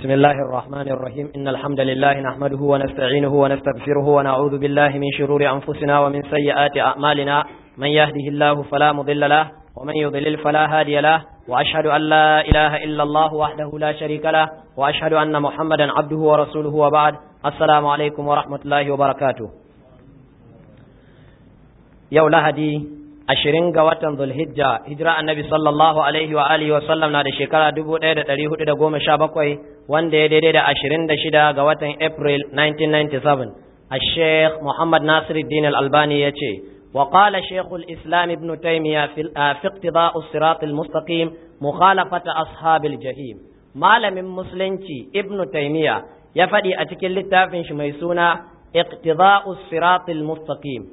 بسم الله الرحمن الرحيم إن الحمد لله نحمده ونستعينه ونستغفره ونعوذ بالله من شرور أنفسنا ومن سيئات أعمالنا من يهده الله فلا مضل له ومن يضلل فلا هادي له وأشهد أن لا إله إلا الله وحده لا شريك له وأشهد أن محمدا عبده ورسوله وبعد السلام عليكم ورحمة الله وبركاته يولا هدي 20 ga watan Zulhijja hijira annabi sallallahu alaihi wa alihi wa sallam na da shekara 1417 wanda ya daidai da 26 ga watan April 1997 al-Sheikh Muhammad Nasiruddin al-Albani yace wa qala Sheikh al-Islam Ibn Taymiyyah fi iqtida' as-sirat al-mustaqim mukhalafata ashabil jahim malamin musulunci Ibn Taymiyyah ya faɗi a cikin littafin shi mai suna iqtida' as-sirat al-mustaqim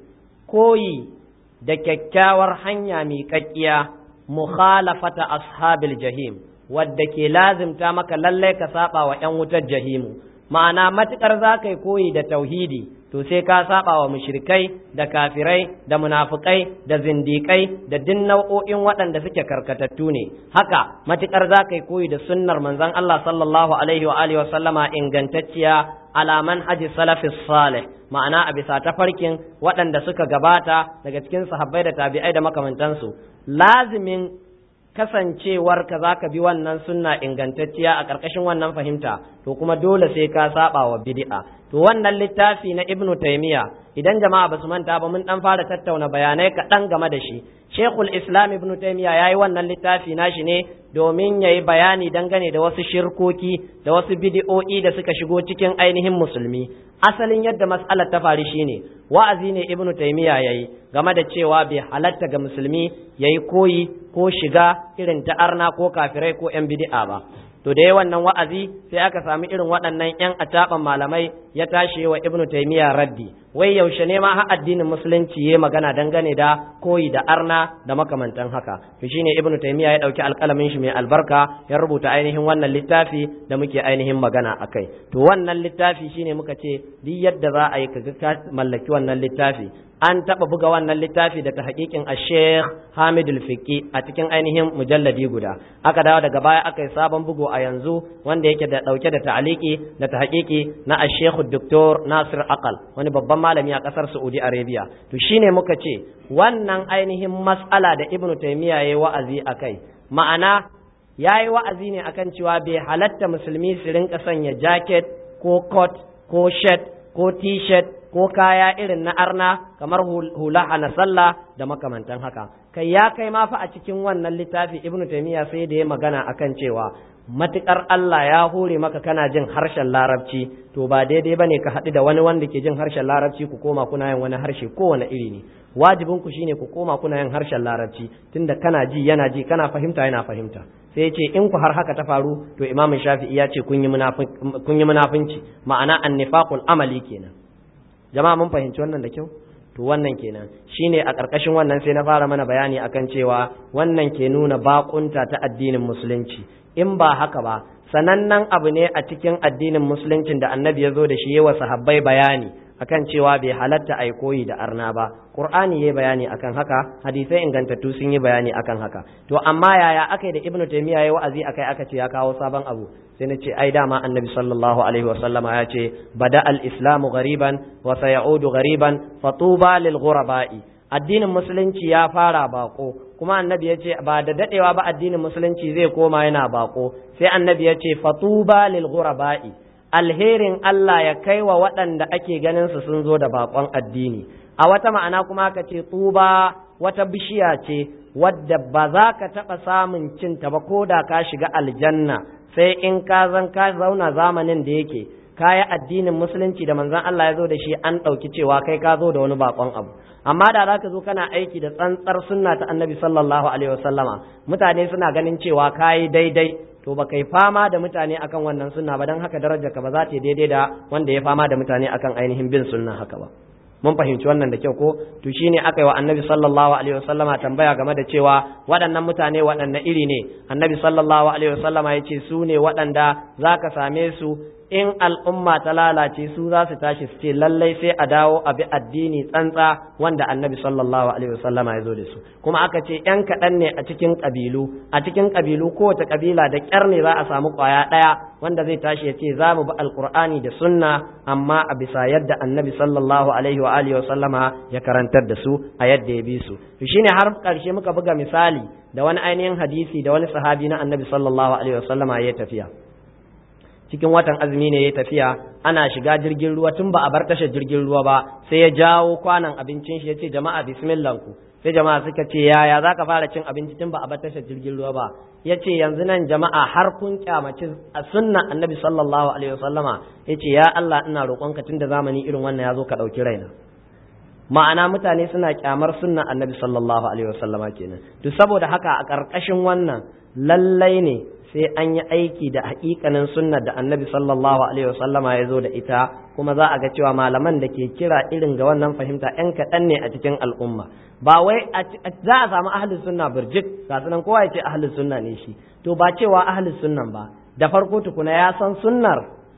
koyi da kyakkyawar hanya miƙaƙƙiya mukhalafata ashabil jahim wadda ke lazimta maka lalle ka saba wa ƴan wutar jahimu ma'ana matukar za kai koyi da tauhidi to sai ka saba wa mushrikai da kafirai da munafikai da zindiƙai da duk nau'o'in waɗanda suke karkatattu ne haka matukar za kai koyi da sunnar manzon Allah sallallahu alaihi wa alihi wa sallama ingantacciya ala manhaji salafis salih ma'ana a bisa tafarkin waɗanda suka gabata daga cikin sahabbai da tabi'ai da makamantansu lazimin kasancewar ka zaka bi wannan sunna ingantacciya a ƙarƙashin wannan fahimta to kuma dole sai ka saba wa bid'a to wannan littafi na Ibn Taymiyyah idan jama'a basu manta ba mun dan fara tattauna bayanai kaɗan game da shi Sheikhul Islam Ibn Taymiyyah yayi wannan littafi nashi ne domin yayi bayani dangane da wasu shirkoki da wasu bid'o'i da suka shigo cikin ainihin musulmi asalin yadda mas'alar ta faru shine wa'azi ne Ibn Taymiyyah yayi game da cewa bai halatta ga musulmi yayi koyi ko shiga irin ta arna ko kafirai ko yan bid'a ba to da wannan wa'azi sai aka sami irin waɗannan yan ataban malamai ya tashi wa Ibn Taymiyyah raddi wai yaushe ne ma har addinin musulunci yayi magana dangane da koyi da arna da makamantan haka to shine Ibn Taymiyyah ya dauki alƙalamin shi mai albarka ya rubuta ainihin wannan littafi da muke ainihin magana akai to wannan littafi shine muka ce duk yadda za a yi ka mallaki wannan littafi an taɓa buga wannan littafi da ta haƙiƙin a Sheikh Hamid al-Fiqi a cikin ainihin mujalladi guda aka dawo daga baya aka yi sabon bugu a yanzu wanda yake da ɗauke da ta'aliki da ta haƙiƙi na a Sheikh Dr. Nasir Aqal wani babban malami a ƙasar Saudi Arabia to shine muka ce wannan ainihin mas'ala da Ibn Taymiyyah yayi wa'azi akai ma'ana yayi wa'azi ne akan cewa bai halatta musulmi su rinka sanya jacket ko coat ko shirt ko t-shirt ko kaya irin na arna kamar hula na sallah da makamantan haka kai ya kai ma fa a cikin wannan littafi Ibn Taymiyyah sai da ya magana akan cewa matukar Allah ya hore maka kana jin harshen larabci to ba daidai bane ka haɗu da wani wanda ke jin harshen larabci ku koma kuna yin wani harshe kowane iri ne wajibin ku shine ku koma kuna yin harshen larabci tunda kana ji yana ji kana fahimta yana fahimta sai ce in ku har haka ta faru to Imam Shafi'i ya ce kun yi munafinci ma'ana annifaqul amali kenan jama'a mun fahimci wannan da kyau to wannan kenan shine a ƙarƙashin wannan sai na fara mana bayani akan cewa wannan ke nuna baƙunta ta addinin musulunci in ba haka ba sanannen abu ne a cikin addinin musuluncin da annabi ya zo da shi yawa sahabbai bayani akan cewa bai halatta ai koyi da arna ba qur'ani yayi bayani akan haka hadisai ingantattu sun yi bayani akan haka to amma yaya akai da Ibn Taymiyyah yayi wa'azi akai aka ce ya kawo sabon abu sai na ce ai dama annabi sallallahu alaihi wa sallama ya ce bada al-islamu ghariban wa sayaudu ghariban fatuba lil ghuraba'i addinin musulunci ya fara bako kuma annabi ya ce ba da dadewa ba addinin musulunci zai koma yana bako sai annabi ya ce fatuba lil ghuraba'i alherin Allah ya kai wa waɗanda ake ganin su sun zo da bakon addini a wata ma'ana kuma ka ce tuba wata bishiya ce wadda ba za ka taɓa samun cinta ba ko da ka shiga aljanna sai in ka zauna zamanin da yake kaya addinin musulunci da manzon Allah ya zo da shi an ɗauki cewa kai ka zo da wani bakon abu amma da za ka zo kana aiki da tsantsar sunna ta annabi sallallahu alaihi wasallama mutane suna ganin cewa kayi daidai to ba kai fama da mutane akan wannan sunna ba don haka darajarka ba za ta daidai da wanda ya fama da mutane akan ainihin bin sunna haka ba mun fahimci wannan da kyau ko to shine aka yi wa annabi sallallahu alaihi wasallama tambaya game da cewa waɗannan mutane waɗanne iri ne annabi sallallahu alaihi wasallama ya ce su ne waɗanda za ka same su in al'umma ta lalace su za su tashi su ce lallai sai a dawo a bi addini tsantsa wanda annabi sallallahu alaihi wasallama ya zo da su kuma aka ce ‘yan kaɗan ne a cikin ƙabilu kowace ƙabila da ƙyar ne za a samu ƙwaya ɗaya wanda zai tashi ya ce za mu bi alƙur'ani da sunna amma a bisa yadda annabi sallallahu alaihi wa alihi wasallama ya karantar da su a yadda ya bi su to shine har ƙarshe muka buga misali da wani ainihin hadisi da wani sahabi na annabi sallallahu alaihi wasallama ya tafiya cikin watan azumi ne ya tafiya ana shiga jirgin ruwa tun ba a bar tashar jirgin ruwa ba sai ya jawo kwanan abincin shi ya ce jama'a bismillah ku sai jama'a suka ce yaya za ka fara cin abinci tun ba a bar tashar jirgin ruwa ba ya ce yanzu nan jama'a har kun kyamaci a sunna annabi sallallahu alaihi wasallama ya ce ya Allah ina roƙonka tun da zamani irin wannan ya zo ka ɗauki raina ma'ana mutane suna kyamar sunna annabi sallallahu alaihi wasallama kenan to saboda haka a ƙarƙashin wannan lallai ne sai an yi aiki da haƙiƙanin sunnar da annabi sallallahu alaihi wasallama ya zo da ita kuma za a ga cewa malaman da ke kira irin ga wannan fahimta ‘yan kaɗan ne a cikin al'umma ba wai za a samu ahlus sunna birjik ga sunan kowa ya ce ahlus sunna ne shi to ba cewa ahlus sunnan ba da farko tukuna ya san sunnar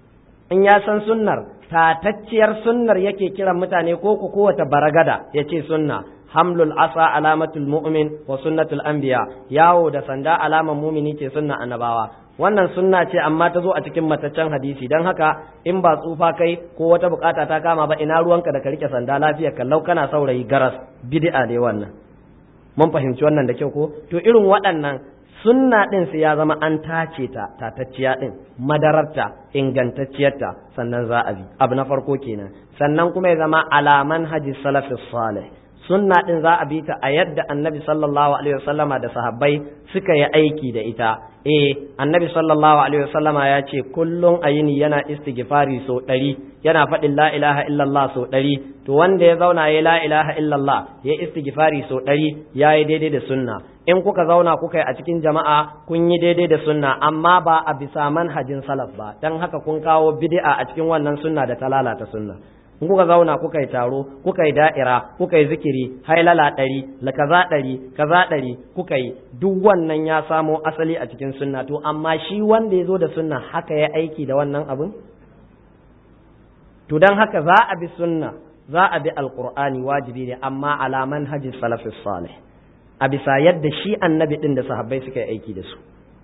in ya san sunnar tatacciyar sunnar yake kiran mutane ko ku kowace baragada ya ce sunna hamlul asa alamatul mu'min wa sunnatul anbiya yawo da sanda alaman mumini ce sunna annabawa wannan sunna ce amma ta zo a cikin mataccen hadisi dan haka in ba tsufa kai ko wata bukata ta kama ba ina ruwanka da ka rike sanda lafiya kallau kana saurayi garas bid'a ne wannan mun fahimci wannan da kyau ko to irin waɗannan sunna din sai ya zama an tace ta tatacciya din madararta ingantacciyarta sannan za a bi abu na farko kenan sannan kuma ya zama alaman haji salafis salih sunna din za a bi ta a yadda annabi sallallahu alaihi wasallama da sahabbai suka yi aiki da ita annabi sallallahu alaihi wasallama ya ce kullum ayini yana istighfari so 100 yana faɗin la ilaha illallah so 100 to wanda ya zauna ya la ilaha illallah ya istighfari so 100 yayi daidai da sunna in kuka zauna kuka yi a cikin jama'a kun yi daidai da sunna amma ba a bisa manhajin salaf ba dan haka kun kawo bid'a a cikin wannan sunna da ta lalata sunna in kuka zauna kuka yi taro kuka yi da'ira kuka yi zikiri hailala 100 kaza 100 kuka yi duk wannan ya samo asali a cikin sunna to amma shi wanda ya zo da sunna haka ya aiki da wannan abin to dan haka za a bi sunna za a bi alqur'ani wajibi ne amma ala manhajis salafis salih a bisa yadda shi annabi din da sahabbai suka yi aiki da su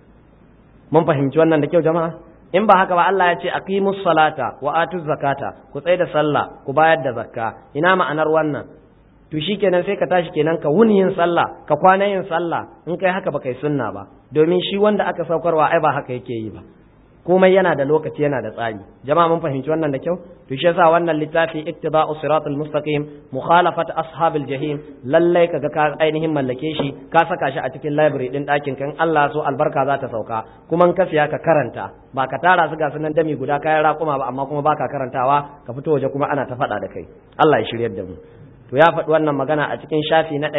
mun fahimci wannan da kyau jama'a in ba haka ba Allah ya ce aqimus salata wa atuz zakata ku tsaya da sallah ku bayar da zakka ina ma'anar wannan to shikenan sai ka tashi kenan ka wuni yin sallah ka kwana yin sallah in kai haka ba kai sunna ba domin shi wanda aka saukarwa ai ba haka yake yi ba komai yana da lokaci yana da tsari jama'a mun fahimci wannan da kyau to shi yasa wannan littafi ittiba'us siratal mustaqim mukhalafat ashabil jahim lallai kaga ka ainihin mallake shi ka saka shi a cikin library din ɗakin kan Allah so albarka za ta sauka kuma in ka siya ka karanta ba ka tara su ga sunan dami guda kayan raƙuma ba amma kuma baka karantawa ka fito waje kuma ana ta faɗa da kai Allah ya shiryar da mu to ya faɗi wannan magana a cikin shafi na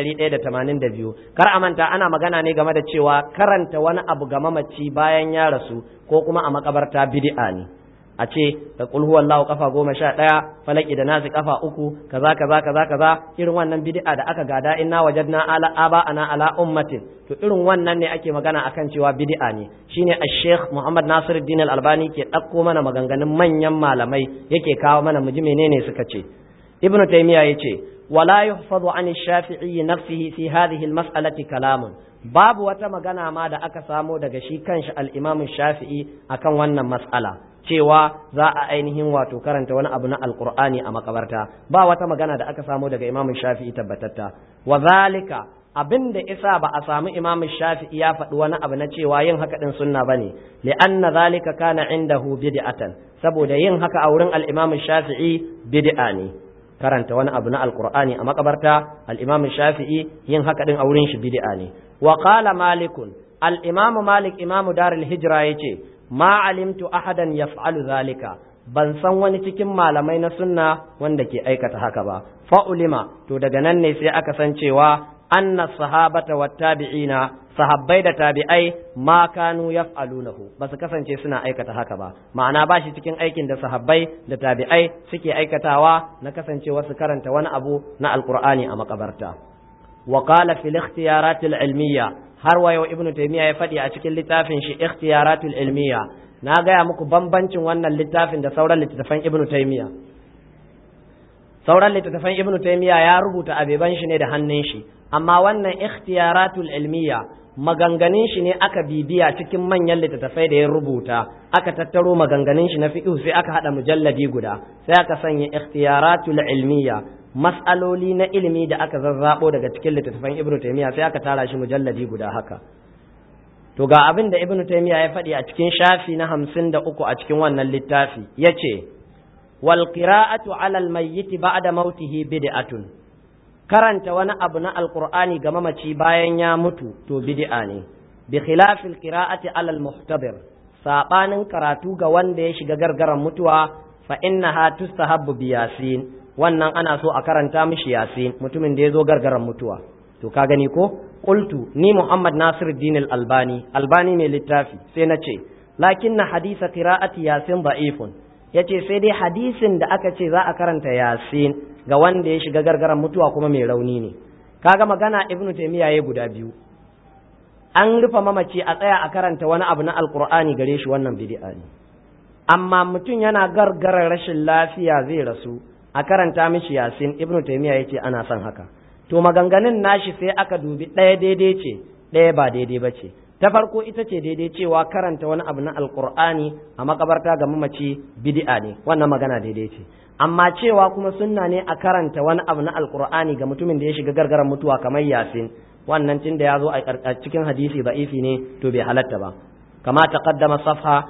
182 kar a manta ana magana ne game da cewa karanta wani abu ga mamaci bayan ya rasu ko kuma a makabarta bid'a ne a ce da qul huwallahu kafa 11 falaki da nasi kafa 3 kaza irin wannan bid'a da aka gada inna wajadna ala ana ala ummatin to irin wannan ne ake magana akan cewa bid'a ne shine al-Sheikh Muhammad Nasiruddin Al-Albani ke ɗauko mana maganganun manyan malamai yake kawo mana muji menene suka ce Ibn Taymiyyah yace ولا يحفظ عن الشافعي نفسه في هذه المسألة كلام babu wata magana ma da aka samo daga shi kanshi al-Imam Shafi'i akan wannan mas'ala cewa za a ainihin wato karanta wani abu na Al-Qur'ani a makabarta ba wata magana da aka samo daga Imam Shafi'i tabbatatta wa zalika abinda isa ba a samu Imam Shafi'i ya faɗi wani abu na cewa yin haka din sunna bane li'anna zalika kana indahu bid'atan saboda yin haka a wurin al-Imam Shafi'i bid'a ne karanta wani abu na alqur'ani a makabarta al-imam shafi'i yin haka din a wurin shi bid'a ne wa qala malikun al-imam malik imam darul hijra yace ma alimtu ahadan yaf'alu zalika ban san wani cikin malamai na sunna wanda ke aikata haka ba fa ulima to daga nan ne sai aka san cewa anna sahabata wat tabi'ina sahabbai da tabi'ai ma kanu yaf'alunahu ba su kasance suna aikata haka ba ma'ana ba shi cikin aikin da sahabbai da tabi'ai suke aikatawa na kasancewa su karanta wani abu na alqur'ani a makabarta wa qala fil ikhtiyaratil ilmiyya har wa yau ibnu taymiya ya fadi a cikin littafin shi ikhtiyaratul ilmiyya na gaya muku bambancin wannan littafin da sauran littattafan Ibn Taymiyyah. Sauran littattafan Ibn Taymiyyah ya rubuta abeban shi ne da hannun shi, amma wannan ikhtiyaratul ilmiya maganganun shi ne aka bibiya cikin manyan littattafai da ya rubuta, aka tattaro maganganun shi na fiqh sai aka hada mujalladi guda, sai aka sanya ikhtiyaratul ilmiya, mas'aloli na ilimi da aka zazzabo daga cikin littattafan Ibn Taymiyyah sai aka tara shi mujalladi guda haka. To ga abin da Ibn Taymiyyah ya faɗi a cikin shafi na 53 a cikin wannan littafi, yace wal qira'atu 'ala al mayyit ba'da mautihi bid'atun. Karanta wani abu na alqur'ani ga mamaci bayan ya mutu to bid'a ne, bi khilafil qira'ati 'ala al muhtadir, sabanin karatu ga wanda ya shiga gargaran mutuwa, fa innaha tustahabbu bi yasin, wannan ana so a karanta mishi yasin mutumin da ya zo gargaran mutuwa. To ka gani ko? Qultu ni Muhammad Nasiruddin Al-Albani mai littafi sai na ce lakinna hadisa qira'ati yasin da'ifun, yace sai dai hadisin da aka ce za a karanta yasin ga wanda ya shiga gargaran mutuwa kuma mai rauni ne. Kaga magana Ibn Taymiyyah yayi guda biyu, an rufe mamaci a tsaya a karanta wani abu na alqur'ani gare shi, wannan bid'a ne. Amma mutum yana gargarar rashin lafiya zai rasu a karanta mishi yasin, Ibn Taymiyyah yace ana son haka. To maganganun nashi sai aka dubi ɗaya daidai ce ɗaya ba daidai ba ce. Ta farko ita ce daidai cewa karanta wani abu na alkur'ani a makabarta ga mamaci bid'a ne, wannan magana daidai ce. Amma cewa kuma sunna ne a karanta wani abu na alkur'ani ga mutumin da ya shiga gargaran mutuwa kamar yasin, wannan tun da ya zo a cikin hadisi da'ifi ne to bai halatta ba. Kama taqaddama safha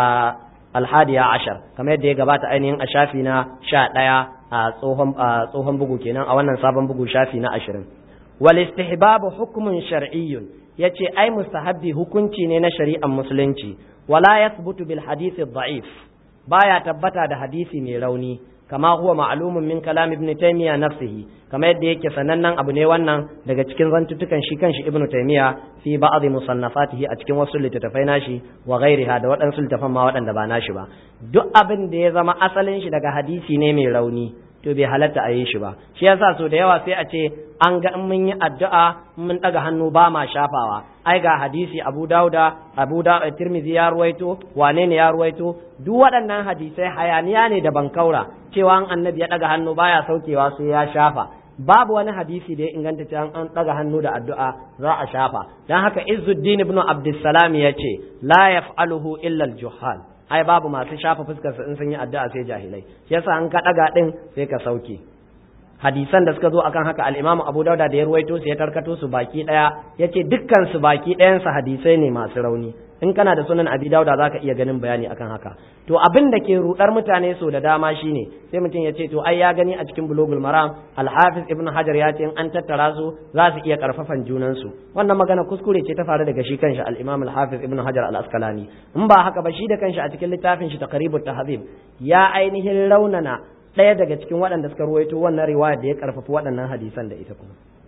al-hadiya ashar, kamar yadda ya gabata ainihin a shafi na 11 a tsohon bugu kenan, a wannan sabon bugu shafi na 20. Wal istihbabu hukmun shar'iyyun, yace ai mustahabbi hukunci ne na shari'ar musulunci, wala yathbutu bil hadith ad-da'if, baya tabbata da hadisi mai rauni, kama huwa ma'lumun min kalam ibn Taymiyyah nafsihi, kama yadda yake sanannen abu ne wannan daga cikin zantutukan shi kanshi Ibn Taymiyyah fi ba'd musannafatihi, a cikin wasu littattafai nashi wa ghairiha, da waɗansu littattafan ma waɗanda ba nashi ba. Duk abin da ya zama asalin shi daga hadisi ne mai rauni to bai halatta a yi shi ba. Shi yasa so da yawa sai a ce an ga in mun yi addu'a mun daga hannu ba ma shafawa, ai ga hadisi Abu Dauda Tirmidhi ya ruwaito, wane ne ya ruwaito, duk waɗannan hadisai hayaniya ne da bankaura cewa an annabi ya daga hannu baya saukewa sai ya shafa. Babu wani hadisi da ya inganta cewa an daga hannu da addu'a za a shafa. Dan haka Izzuddin ibn Abdussalam ya ce la yaf'aluhu illa al-juhal, ai babu masu shafa fuskar su in sun yi addu'a sai jahilai, shi yasa an ka daga din sai ka sauke. Hadisan da suka zo akan haka al-Imam Abu Dauda da ya ruwaito su ya tarkato su baki daya, yace dukkan su baki ɗayan su hadisai ne masu rauni. In kana da sunan Abi Dauda zaka iya ganin bayani akan haka. To abin da ke rudar mutane so da dama shine sai mutum ya ce to ai ya gani a cikin Bulughul Maram Al-Hafiz Ibn Hajar ya ce in an tattara su za su iya karfafan junan su. Wannan magana kuskure ce ta faru daga shi kanshi al-Imam Al-Hafiz Ibn Hajar Al-Asqalani. In ba haka ba shi da kanshi a cikin littafin shi Taqribut Tahdhib ya ainihin raunana ɗaya daga cikin waɗanda suka ruwaito wannan riwaya da ya karfafa waɗannan hadisan da ita kuma.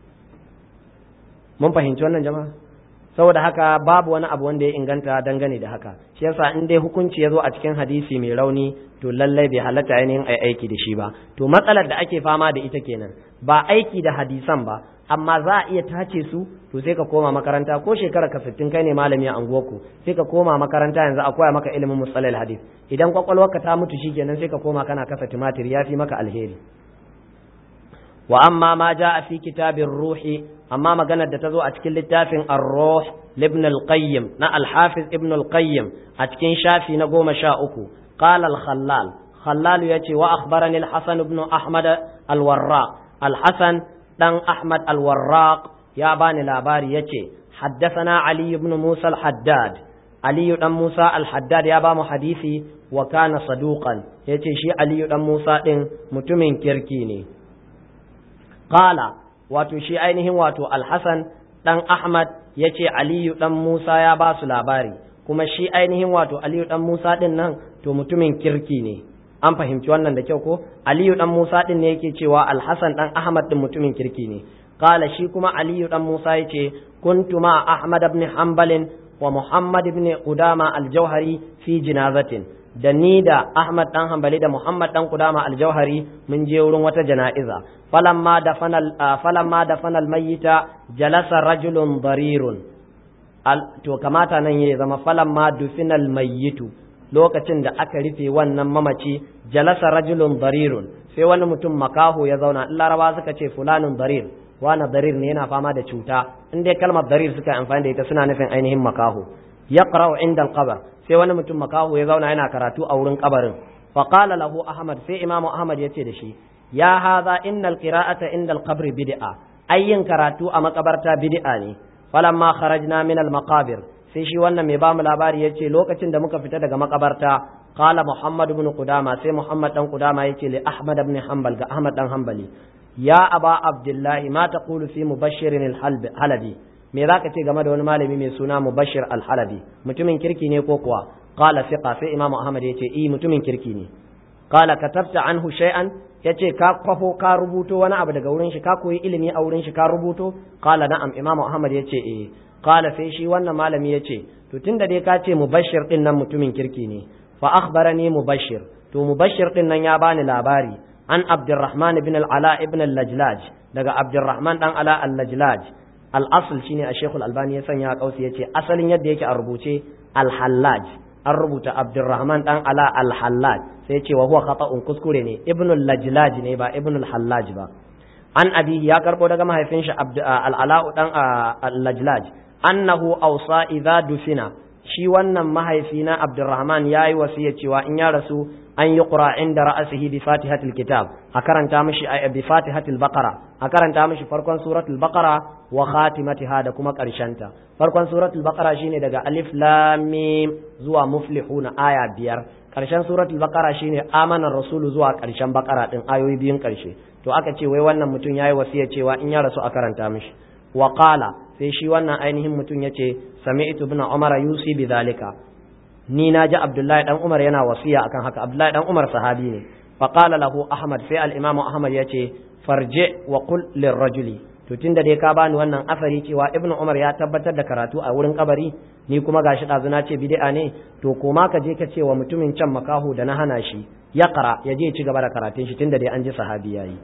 Mun fahimci wannan jama'a? Saboda haka babu wani abu wanda ya inganta dangane da haka. Shi yasa in dai hukunci ya zo a cikin hadisi mai rauni to lallai bai halatta ainihin ai aiki da shi ba. To matsalar da ake fama da ita kenan, ba aiki da hadisan ba, amma za a iya tace su, to sai ka koma makaranta, ko shekara ka 60 kai ne malami a anguwarku, sai ka koma makaranta yanzu a koya maka ilimin mustalahil hadis. Idan kwakwalwarka ta mutu shikenan sai ka koma kana kasa tumatir, yafi maka alheri. Wa amma ma jaa fi kitabir ruhi, amma maganar da ta zo a cikin littafin ar-ruh ibn al-qayyim na al-hafiz ibn al-qayyim a cikin shafi na 13, qala al-khallal yace wa akhbarani al-hasan ibn ahmad al-warraq, al-hasan dan ahmad al-warraq ya bani labari yace haddathana ali ibn musa al-haddad, ali dan musa al-haddad ya ba mu hadisi, wa kana saduqan, yace shi ali dan musa din mutumin kirki ne. Qala, wato shi ainihin wato Al-Hasan dan Ahmad yace Aliyu dan Musa ya ba su labari, kuma shi ainihin wato Aliyu dan Musa din nan to mutumin kirki ne. An fahimci wannan da kyau ko? Aliyu dan Musa din ne yake cewa Al-Hasan dan Ahmad din mutumin kirki ne. Qala, shi kuma Aliyu dan Musa yace kuntu ma Ahmad ibn Hanbal wa Muhammad ibn Qudama al-Jauhari fi jinazatin, da ni da Ahmad dan Hanbali da Muhammad dan Qudama al-Jauhari mun je wurin wata jana'iza. falamma dafana al-mayyita jalasa rajulun darirun, to kamata nan ya zama falamma dufina al-mayyitu, lokacin da aka rufe wannan mamaci jalasa rajulun darirun sai wani mutum makaho ya zauna in laraba suka ce fulanun darir wani darir ne yana fama da cuta in dai kalmar darir suka yi amfani da ita suna nufin ainihin makaho yaqra'u inda al-qabr sai wani mutum makaho ya zauna yana karatu a wurin kabarin fa qala lahu ahmad sai imamu ahmad yace da shi ya hadha innal qira'ata inda al-qabr bid'a ayyin karatu a makabarta bid'a ne falamma kharajna min al-maqabir sai shi wannan mai bamu labari yace lokacin da muka fita daga makabarta qala muhammad ibn qudama sai muhammad dan qudama yace li ahmad ibn hanbal ga ahmad dan hanbali ya aba abdullahi ma taqulu fi mubashshir al-halabi me zaka ce game da wani malami mai suna mubashshir al-halabi mutumin kirki ne ko kuwa qala thiqa sai imam ahmad yace mutumin kirki ne qala katabta anhu shay'an yace ka kwafo ka rubuto wani abu daga wurin shi ka koyi ilimi a wurin shi ka rubuto qala na'am imam ahmad yace qala sai shi wannan malami yace to tunda dai ka ce mubashshir din nan mutumin kirki ne fa akhbarani mubashshir to mubashshir din nan ya bani labari an abdurrahman ibn al-ala ibn al-lajlaj daga abdurrahman dan ala al-lajlaj al-asl shine a shaykhul albani ya sanya kausi yace asalin yadda yake a rubuce al-hallaj an rubuta abdurrahman dan ala al-hallaj sai yace wa huwa khata'un kuskure ne ibn al-lajlaj ne ba ibn al-hallaj ba an abi ya karbo daga mahaifin shi al-ala dan al-lajlaj annahu awsa idha dufina shi wannan mahaifi na abdurrahman yayi wasiya cewa in ya rasu an yi ƙura inda ra'asihi bi fatihatul kitab a karanta mishi bi fatihatul baqara a karanta mishi farkon suratul baqara wa khatimatiha da kuma ta farkon suratul baqara shine daga alif lam mim zuwa muflihuna aya 5 karshen suratul baqara shine amana rasulu zuwa karshen baqara din ayoyi biyun karshe to aka ce wai wannan mutum yayi wasiya cewa in ya rasu a karanta mishi wa qala sai shi wannan ainihin mutum yace sami'tu ibn umar yusi bi zalika ni na ji Abdullahi dan Umar yana wasiya akan haka Abdullahi dan Umar sahabi ne fa qala lahu Ahmad sai al-Imam Ahmad yace farje wa qul lirrajuli to tunda dai ka bani wannan asari cewa Ibn Umar ya tabbatar da karatu a wurin kabari ni kuma gashi dazu na ce bid'a ne to koma ka je ka ce wa mutumin can makaho da na hana shi ya qara ya je ci gaba da karatun shi tunda dai an ji sahabi yayi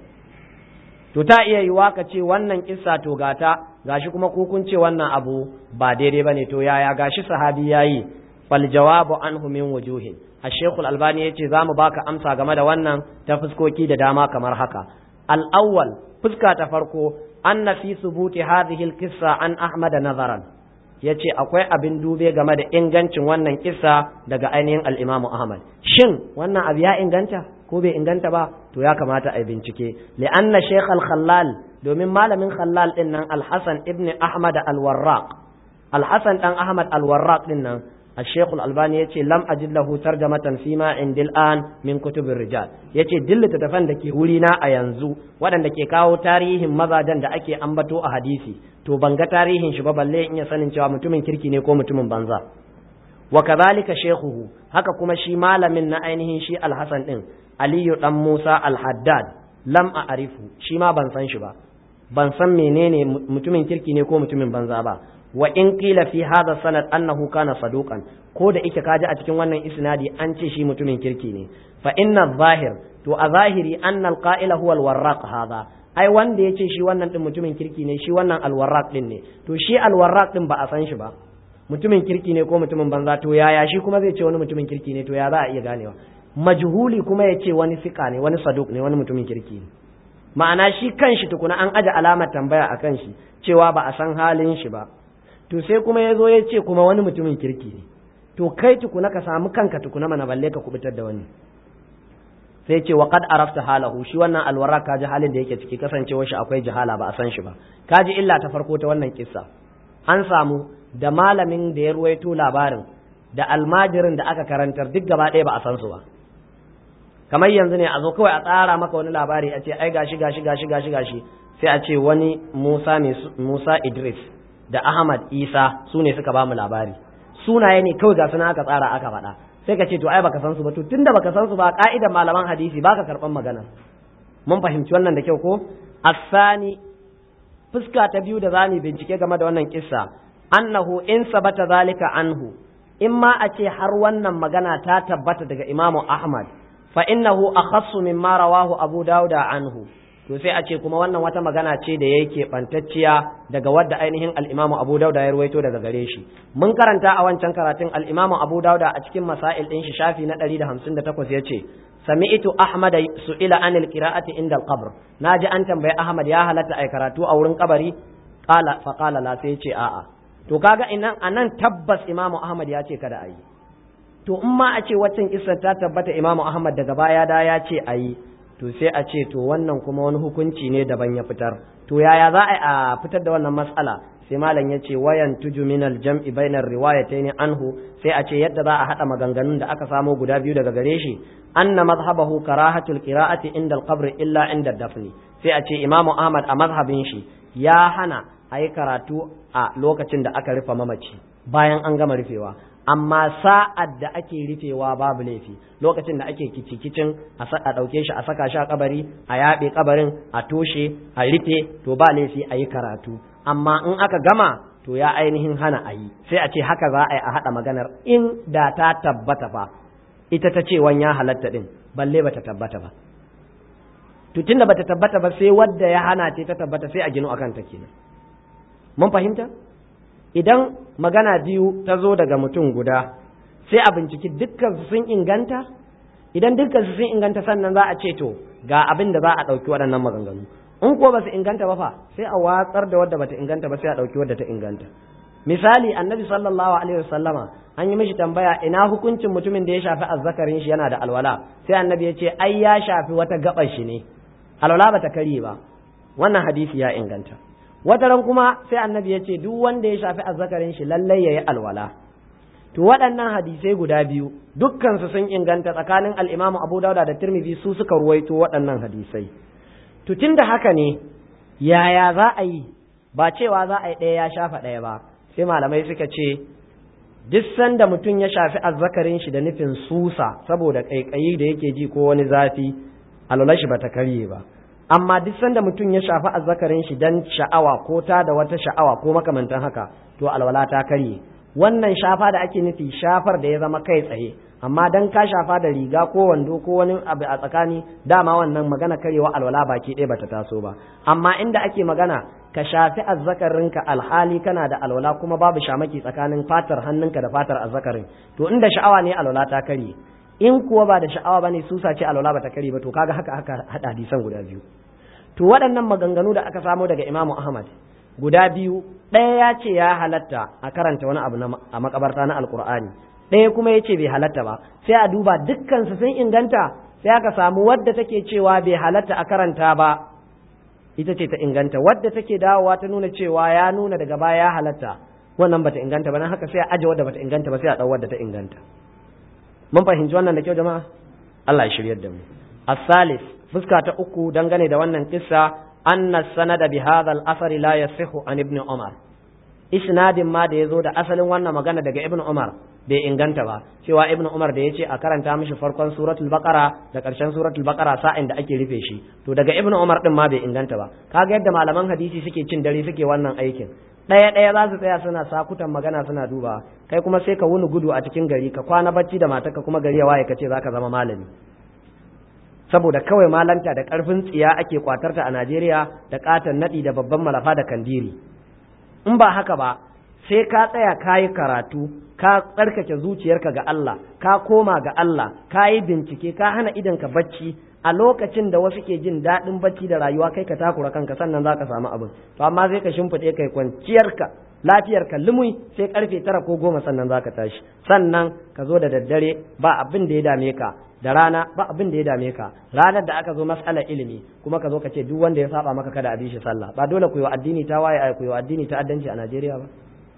to ta iya yiwa ka ce wannan kissa to gata gashi kuma ku kun ce wannan abu ba daidai bane to yaya gashi sahabi yayi faljawabu anhu min wujuhin ash-shaykh al-albani yace zamu baka amsa game da wannan ta fuskoki da dama kamar haka al-awwal fuska ta farko anna fi thubuti hadhihi al-qissa an ahmad nazaran yace akwai abin dube game da ingancin wannan kissa daga ainihin al-imam ahmad shin wannan abu ya inganta ko bai inganta ba to ya kamata a bincike li'anna shaykh al-khallal domin malamin khallal din nan al-hasan ibn ahmad al-warraq al-hasan dan ahmad al-warraq din nan الشيخ الألباني يتي لم أجد له ترجمة فيما عند الآن من كتب الرجال يتي دل تتفن دكي هولينا أينزو ودن دكي كاو تاريهم مزاجن دا أكي أنبتو أحاديثي تو بنغ تاريهم شبابا لي إن يسنن شوى متومن كيركي نيكو متومن بنزا وكذلك شيخه هكا كما شي مالا من نعينه شي الحسن إن علي دم موسى الحداد لم أعرفه شي ما بنسان شبا بنسان منيني متومن كيركي نيكو متومن بنزا با wa in qila fi hadha sanad annahu kana saduqan ko da ike kaji a cikin wannan isnadi an ce shi mutumin kirki ne fa inna zahir to a zahiri anna alqa'ila huwa alwarraq hadha ai wanda yace shi wannan din mutumin kirki ne shi wannan alwarraq din ne to shi alwarraq din ba a san shi ba mutumin kirki ne ko mutumin banza to yaya shi kuma zai ce wani mutumin kirki ne to ya za a iya ganewa majhuli kuma yace wani sika ne wani saduq ne wani mutumin kirki ne ma'ana shi kanshi tukuna an aje alamar tambaya akan shi cewa ba a san halin shi ba to sai kuma ya zo ya ce kuma wani mutumin kirki ne to kai tukuna ka samu kanka tukuna mana balle ka kubutar da wani sai ce wa qad arafta halahu shi wannan alwara ka ji halin da yake ciki kasancewar shi akwai jahala ba a san shi ba ka ji illa ta farko ta wannan kissa an samu da malamin da ya ruwaito labarin da almajirin da aka karantar duk gaba ɗaya ba a san su ba kamar yanzu ne a zo kawai a tsara maka wani labari a ce ai gashi sai a ce wani Musa Idris da Ahmad Isa su ne suka ba mu labari sunaye ne kawai ga suna aka tsara aka faɗa sai ka ce to ai baka san su ba to tunda baka san su ba ka'idar malaman hadisi baka karban magana mun fahimci wannan da kyau ko asani fuska ta biyu da zamu bincike game da wannan kissa annahu in sabata zalika anhu in ma a ce har wannan magana ta tabbata daga Imam Ahmad fa innahu akhassu mimma rawahu Abu Dawud anhu to sai a ce kuma wannan wata magana ce da yake bantacciya daga wadda ainihin al-Imam Abu Dawud ya ruwaito daga gare shi. Mun karanta a wancan karatun al-Imam Abu Dawud a cikin masail din shi shafi na 158 yace sami'tu Ahmad su'ila anil qira'ati inda al-qabr, naji an tambaye Ahmad ya halatta ai karatu a wurin kabari, qala la, sai yace a'a. To kaga anan tabbas Imam Ahmad ya ce kada ayi. To in ma a ce waccan kissa ta tabbata Imam Ahmad daga baya da ya ce ayi, to sai a ce to wannan kuma wani hukunci ne daban ya fitar. To yaya za a fitar da wannan mas'ala? Sai malam ya ce wayan tuju min al-jam'i bainar riwayatayn anhu, sai a ce yadda za a hada maganganun da aka samo guda biyu daga gare shi, anna mazhabahu karahatul qira'ati inda al-qabr illa inda dafni. Sai a ce Imam Ahmad a mazhabin shi ya hana ayi karatu a lokacin da aka rufe mamaci bayan an gama rufewa, amma sa'ad da ake rufewa babu laifi, lokacin da ake kicikicin a ɗauke shi a saka shi a kabari, a yaɓe kabarin, a toshe, a rufe, to ba laifi a yi karatu. Amma in aka gama to ya ainihin hana a yi, sai a ce haka za a yi a haɗa maganar in da ta tabbata fa ita ta ce wan ya halatta ɗin, balle ba ta tabbata ba. To tunda ba ta tabbata ba sai wadda ya hana ce ta tabbata, sai a gino akan ta kenan. Mun fahimta? Idan magana biyu ta zo daga mutum guda, sai a binciki dukkan sun inganta. Idan dukkan sun inganta, sannan za a ce to ga abin da za a ɗauki waɗannan maganganu. In ko ba su inganta ba fa, sai a watsar da wadda bata inganta ba, sai a ɗauki wadda ta inganta. Misali, Annabi sallallahu alaihi wasallama an yi mishi tambaya ina hukuncin mutumin da ya shafi azzakarin shi yana da alwala, sai Annabi ya ce ai ya shafi wata gaɓar shi ne, alwala bata karye ba. Wannan hadisi ya inganta. Wataran kuma sai Annabi ya ce duk wanda ya shafi azzakarin shi lallai yayi alwala. To waɗannan hadisai guda biyu dukkan su sun inganta, tsakanin al-Imam Abu Dawud da Tirmidhi su suka ruwaito waɗannan hadisai. To tunda haka ne, yaya za a yi? Ba cewa za a yi ɗaya ya shafa ɗaya ba, sai malamai suka ce duk sanda mutum ya shafi azzakarin shi da nufin susa saboda kaikayi da yake ji ko wani zafi, alwala shi bata karye ba. Amma duk sanda mutum ya shafi azzakarin shi dan sha'awa ko ta da wata sha'awa ko makamantan haka, to alwala ta karye. Wannan shafa da ake nufi shafar da ya zama kai tsaye, amma dan ka shafa da riga ko wando ko wani abu a tsakani, dama wannan magana karyewa alwala baki ɗaya bata taso ba. Amma inda ake magana ka shafi azzakarinka alhali kana da alwala kuma babu shamaki tsakanin fatar hannunka da fatar azzakarin, to inda sha'awa ne alwala ta karye. In kuwa ba da sha'awa bane susa ce alwala bata karye ba, to kaga haka hada hadisan guda biyu. To waɗannan maganganu da aka samo daga Imam Ahmad guda biyu, ɗaya ya ce ya halatta a karanta wani abu a makabarta na Alƙur'ani, ɗaya kuma ya ce bai halatta ba. Sai a duba dukkansu sun inganta, sai aka samu wadda take cewa bai halatta a karanta ba, ita ce ta inganta. Wadda take dawowa ta nuna cewa ya nuna daga baya ya halatta, wannan bata inganta ba, nan haka sai a aje wadda bata inganta ba, sai a ɗau wadda ta inganta. Mun fahimci wannan da kyau jama'a? Allah ya shiryar da mu. As-salis, fuska ta uku dangane da wannan kissa, anna sanada bi hadha al-athari la yasihu an ibn Umar. Isnadin ma da yazo da asalin wannan magana daga Ibn Umar bai inganta ba, cewa Ibn Umar da yace a karanta mishi farkon suratul Baqara da ƙarshen suratul Baqara sa'in da ake rufe shi, to daga Ibn Umar din ma bai inganta ba. Kaga yadda malaman hadisi suke cin dare suke wannan aikin. Ɗaya za su tsaya suna sakutan magana suna duba, kai kuma sai ka wuni gudu a cikin gari, ka kwana bacci da matarka kuma gari ya waye ka ce zaka zama malami. Saboda kawai malanta da ƙarfin tsiya ake kwatarta a Najeriya da ƙaton naɗi da babban malafa da kandiri. In ba haka ba, sai ka tsaya ka yi karatu, ka tsarkake zuciyarka ga Allah, ka koma ga Allah, ka yi bincike, ka hana idanka bacci a lokacin da wasu ke jin daɗin bacci da rayuwa, kai ka takura kanka, sannan za ka samu abin. To amma sai ka shimfiɗe kai kwanciyarka, lafiyarka lumui, sai karfe 9 ko 10 sannan za ka tashi. Sannan ka zo da daddare ba abin da ya dame ka, da rana ba abin da ya dame ka. Ranar da aka zo mas'alar ilimi kuma ka zo ka ce duk wanda ya saba maka kada a bi shi sallah. Ba dole ku yi addini ta waye, ku yi addini ta addanci a Najeriya ba.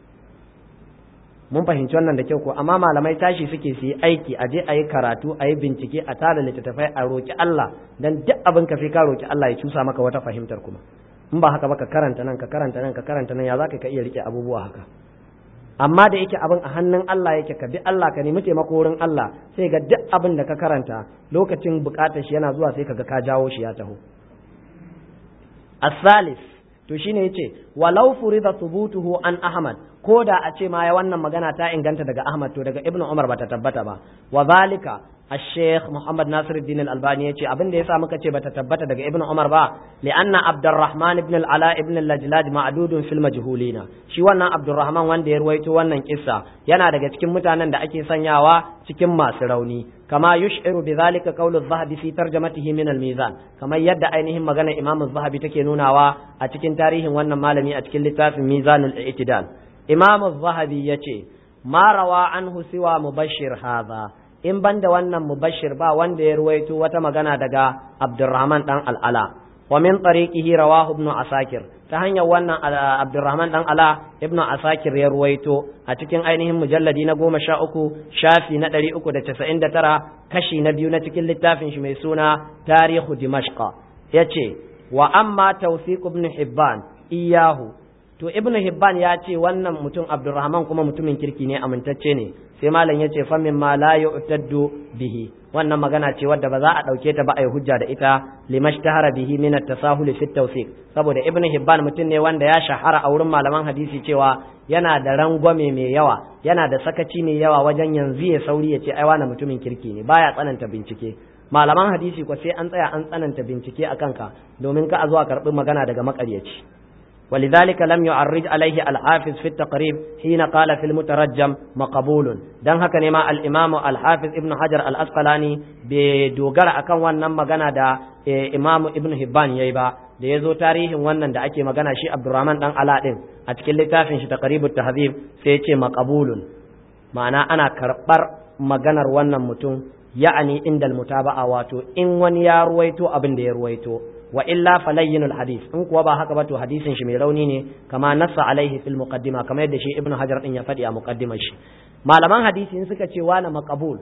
Mun fahimci wannan da kyau ko, amma malamai tashi suke su yi aiki, a je a yi karatu, a yi bincike, a tara littattafai, a roki Allah, dan duk abin ka sai ka roki Allah ya cusa maka wata fahimtar kuma. In ba haka ba ka karanta nan, ka karanta nan, ka karanta nan, ya za ka iya rike abubuwa haka. Amma da yake abin a hannun Allah yake, ka bi Allah, ka nemi taimako wurin Allah, sai ga duk abin da ka karanta lokacin bukatar shi yana zuwa sai kaga ka jawo shi ya taho. As-salis, to shine yace walau furida thubutuhu an Ahmad, ko da a ce ma ya wannan magana ta inganta daga Ahmad to daga Ibn Umar bata tabbata ba. Wa zalika الشيخ محمد ناصر الدين الألباني يقول أبن دي سامك بتتبت دق ابن عمر با لأن عبد الرحمن بن العلاء بن اللجلاج معدود في المجهولين شي wannan عبد الرحمن wanda ya ruwaito wannan kissa yana daga cikin mutanen da ake sanyawa cikin masu rauni kama yush'iru bidhalika qawlu adh-dhahabi fi tarjamatihi min al-mizan kamar yadda ainihin magana Imam adh-dhahabi take nunawa a cikin tarihin wannan malami a cikin littafin Mizanul I'tidal. Imam adh-dhahabi yace ma rawa anhu siwa mubashshir hadha, in banda wannan mubashir ba wanda ya ruwaito wata magana daga Abdurrahman dan Al'ala. Wa min tariqihi rawahu ibn Asakir, ta hanyar wannan Abdurrahman dan Ala ibn Asakir ya ruwaito a cikin ainihin mujalladi na 13 shafi na 399 kashi na biyu na cikin littafin shi mai suna Tarihu Dimashq. Yace wa amma Tawfiq ibn Hibban iyahu, to ibn Hibban ya ce wannan mutum Abdurrahman kuma mutumin kirki ne, amintacce ne. Sai malam ya ce fa min ma la yu'taddu bihi, wannan magana ce wadda ba za a dauke ta ba ai hujja da ita limashtahara bihi min at-tasahul fi at-tawfiq, saboda ibn Hibban mutum ne wanda ya shahara a wurin malaman hadisi cewa yana da rangwame mai yawa, yana da sakaci mai yawa wajen yanzu ya sauri ya ce ai wannan mutumin kirki ne, baya tsananta bincike. Malaman hadisi ko sai an tsaya an tsananta bincike akan ka domin ka a zuwa karbi magana daga makaryaci. ولذلك لم يعرج عليه الحافظ في التقريب حين قال في المترجم مقبول. دان haka ne ma al-Imam al-Hafiz Ibn Hajar al-Asqalani bai dogara akan wannan magana da Imam Ibn Hibban yayi ba, da yazo tarihin wannan da ake magana shi Abdurrahman dan Ala din a cikin littafin shi Taqribut Tahdhib sai ya ce maqbulun, ma'ana ana karbar maganar wannan mutum, ya'ani indal mutaba'a, wato in wani ya ruwaito abin da ya ruwaito. Wa illa falayyinul hadith, in kuwa ba haka ba to hadisin shi mai rauni ne, kama nassa alaihi fil muqaddima, kamar yadda shi Ibn Hajar din ya faɗi a muqaddimar shi. Malaman hadisi in suka ce wani maqbul,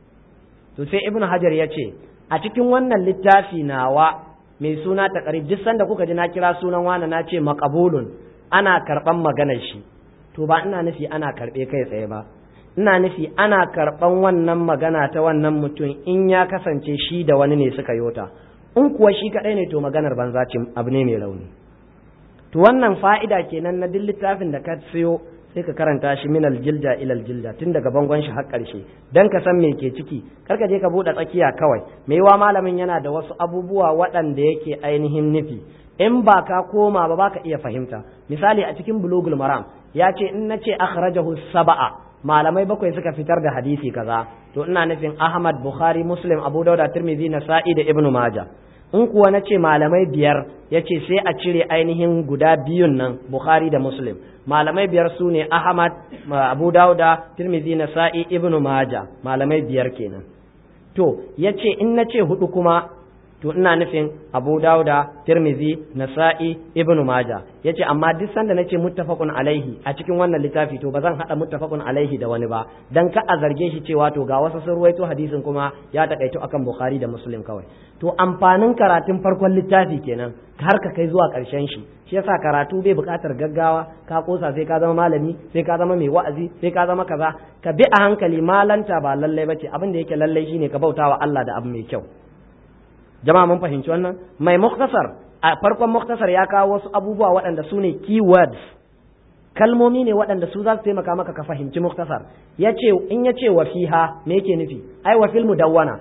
to sai Ibn Hajar ya ce a cikin wannan littafi nawa mai suna Taqrib, duk sanda kuka ji na kira sunan wani na ce maqbulun, ana karban maganar shi, to ba ina nufi ana karbe kai tsaye ba, ina nufi ana karban wannan magana ta wannan mutum in ya kasance shi da wani ne suka yota. In kuwa shi kaɗai ne to maganar banza ce, abu ne mai rauni. To wannan fa'ida kenan na duk littafin da ka siyo sai ka karanta shi min aljilda ila aljilda, tun daga bangon shi har ƙarshe, dan ka san me ke ciki. Kar ka je ka buɗe tsakiya kawai, mai wa malamin yana da wasu abubuwa waɗanda yake ainihin nufi, in ba ka koma ba ka iya fahimta. Misali a cikin Bulugul Maram ya ce in nace akhrajahu sab'a, malamai bakwai suka fitar da hadisi kaza, to ina nufin Ahmad, Bukhari, Muslim, Abu Dawud, Tirmidhi, Nasa'i da Ibn Majah. In kuwa nace malamai biyar, yace sai a cire ainihin guda biyun nan, Bukhari da Muslim. Malamai biyar su ne Ahmad, Abu Dawud, Tirmidhi, Nasa'i, Ibn Majah, malamai biyar kenan. To yace in nace hudu kuma, to ina nufin Abu Dawuda, Tirmidhi, Nasa'i, Ibn Majah. Yace amma duk sanda nace muttafaqun alaihi a cikin wannan littafi to bazan hada muttafaqun alaihi da wani ba, dan ka a zarge shi cewa to ga wasu sun ruwaito hadisin kuma ya takaito akan Bukhari da Muslim kawai. To amfanin karatun farkon littafi kenan har ka kai zuwa karshen shi. Shi yasa karatu bai buƙatar gaggawa, ka kosa sai ka zama malami, sai ka zama mai wa'azi, sai ka zama kaza. Ka bi a hankali, malanta ba lallai bace, abin da yake lallai shine ka bautawa Allah da abu mai kyau. Jama'a mun fahimci wannan. Mai muktasar a farkon muktasar ya kawo wasu abubuwa waɗanda su ne keywords, kalmomi ne waɗanda su za su taimaka maka ka fahimci muktasar. In ya ce wa fiha me yake nufi? Ai wa fil mudawwana,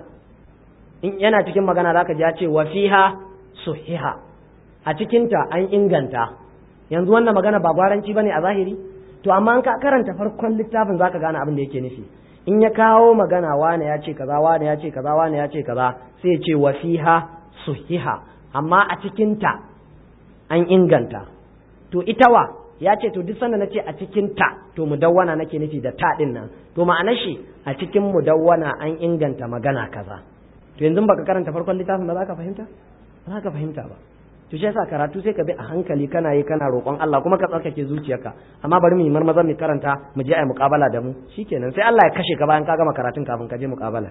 in yana cikin magana zaka ji ya ce wa fiha suhiha, a cikinta an inganta. Yanzu wannan magana ba gwaranci bane a zahiri, to amma an ka karanta farkon littafin zaka gane abin da yake nufi. In ya kawo magana wane ya ce kaza, wane ya ce kaza, wane ya ce kaza, sai ya ce wa fiha suhiha, amma a cikinta an inganta. To ita wa ya ce to duk sanda nace a cikinta to mudawwana nake nufi da ta din nan, to ma'anar shi a cikin mudawwana an inganta magana kaza. To yanzu baka karanta farkon littafin ba za ka fahimta? Ba za ka fahimta ba. To shi yasa karatu sai ka bi a hankali, kana yi kana roƙon Allah kuma ka tsarkake zuciyarka. Amma bari mu yi marmaza mu karanta mu je ai muƙabala da mu, shikenan sai Allah ya kashe ka bayan ka gama karatun kafin ka je muƙabala.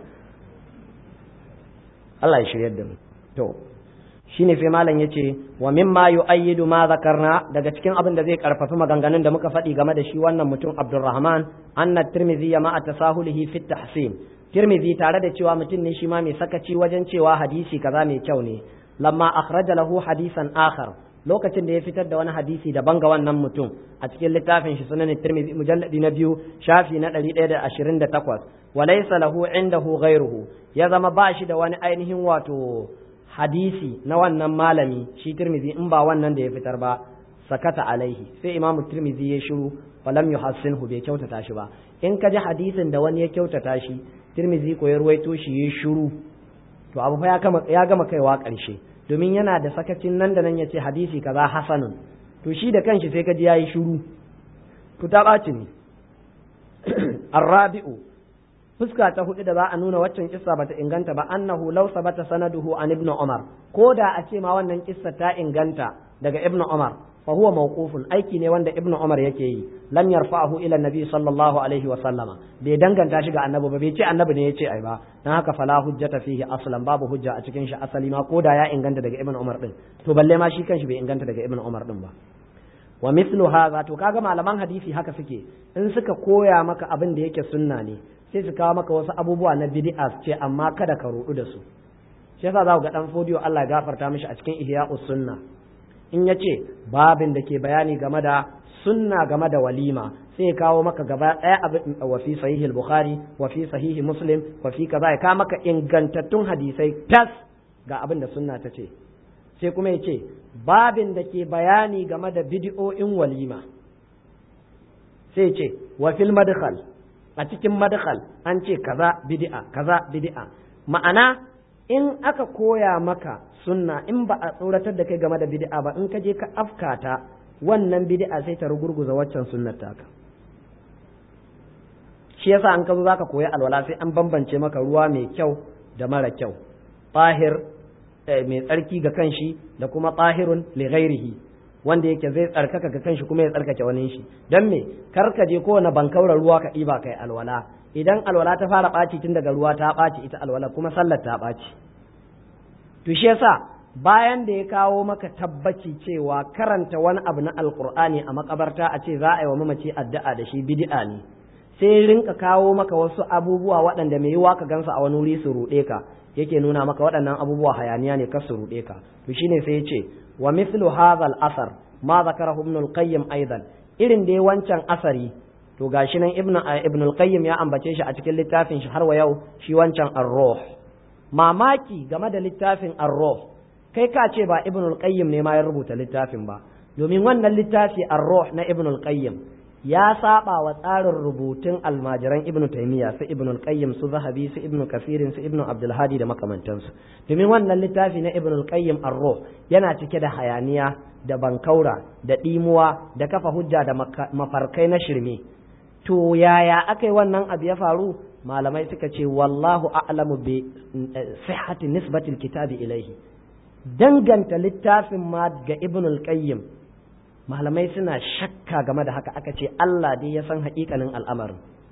Allah ya shiryar da mu. To shine sai malam yace wa mimma yu'ayyidu ma zakarna, daga cikin abin da zai karfafi maganganun da muka faɗi game da shi wannan mutum Abdurrahman, anna Tirmidhi ya ma'a tasahulihi fi tahsin. Tirmidhi tare da cewa mutum ne shi ma mai sakaci wajen cewa hadisi kaza mai kyau ne, lamma akhraja lahu hadisan akhar, lokacin da ya fitar da wani hadisi daban ga wannan mutum a cikin littafin shi sunan Tirmidhi mujalladi na 2 shafi na 128 wa laysa lahu indahu ghayruhu ya zama ba shi da wani ainihin wato hadisi na wannan malami shi Tirmidhi in ba wannan da ya fitar ba sakata alaihi sai imamu Tirmidhi ya shiru falam yuhassinhu bai kyautata shi ba in ka ji hadisin da wani ya kyautata shi Tirmidhi ko ya ruwaito shi ya shiru to abu fa ya gama kaiwa ƙarshe domin yana da sakacin nan da nan ya ce hadisi kaza hasanun to shi da kanshi sai ka ji yayi shiru to ta ɓaci ne arrabi'u fuska ta hudu da za a nuna waccan kissa bata inganta ba annahu law sabata sanaduhu an ibnu umar ko da a ce ma wannan kissa ta inganta daga ibnu umar fa huwa mawqufun aiki ne wanda ibnu umar yake yi lam yarfa'ahu ila nabi sallallahu alaihi wa sallama bai danganta shi ga annabi ba bai ce annabi ne yace ai ba dan haka fala hujjata fihi aslan babu hujja a cikin shi asali ma ko da ya inganta daga ibnu umar din to balle ma shi kanshi bai inganta daga ibnu umar din ba wa mithlu hadha to kaga malaman hadisi haka suke in suka koya maka abin da yake sunna ne sai su kawo maka wasu abubuwa na bid'a ce amma kada ka rudu da su shi yasa za ku ga dan fodiyo Allah ya gafarta mishi a cikin ihya'us sunna in yace babin da ke bayani game da sunna game da walima sai ya kawo maka gaba daya abin wa fi sahih al-bukhari wa fi sahih muslim wa fi kaza ya kawo maka ingantattun hadisai tas ga abin da sunna ta ce sai kuma yace babin da ke bayani game da bid'o'in walima sai ce wa fil madkhal a cikin madkhal an ce kaza bid'a ma'ana in aka koya maka sunna in ba a tsoratar da kai game da bid'a ba in ka je ka afkata wannan bid'a sai ta rugurguza waccan sunnar taka shi yasa an ka zo zaka koyi alwala sai an bambance maka ruwa mai kyau da mara kyau tahir mai tsarki ga kanshi da kuma tahirun li ghairihi wanda yake zai tsarkaka ga kanshi kuma ya tsarkake wani shi dan me kar ka je kowane bankaura ruwa ka ɗiba kai alwala idan alwala ta fara ɓaci tun daga ruwa ta ɓaci ita alwala kuma sallar ta ɓaci to shi yasa bayan da ya kawo maka tabbaci cewa karanta wani abu na alqur'ani a makabarta a ce za a yi wa mamaci addu'a da shi bid'a ne sai rinka kawo maka wasu abubuwa waɗanda mai yiwa ka gansa a wani wuri su ruɗe ka yake nuna maka waɗannan abubuwa hayaniya ne ka su ruɗe ka to shine sai ya ce wa mithlu hadha al-asar ma zakarahu ibn al-qayyim aidan irin dai wancan asari to gashi nan ibn al-qayyim ya ambace shi a cikin littafin shi har wa yau shi wancan ar-ruh mamaki game da littafin ar-ruh kai ka ce ba ibn al-qayyim ne ma ya rubuta littafin ba domin wannan littafi ar-ruh na ibn al-qayyim ya saba wa tsarin rubutun almajiran ibn taymiya su ibn al-qayyim su zahabi su ibn kasirin su ibn abdul hadi da makamantansu domin wannan littafi na ibn al-qayyim ar-ruh yana cike da hayaniya da bankaura da dimuwa da kafa hujja da mafarkai na shirme to yaya akai wannan abu ya faru malamai suka ce wallahu a'lamu bi sihhati nisbati al-kitabi ilayhi danganta littafin ma ga ibn al-qayyim malamai suna shakka game da haka aka ce Allah dai ya san haƙiƙanin al'amarin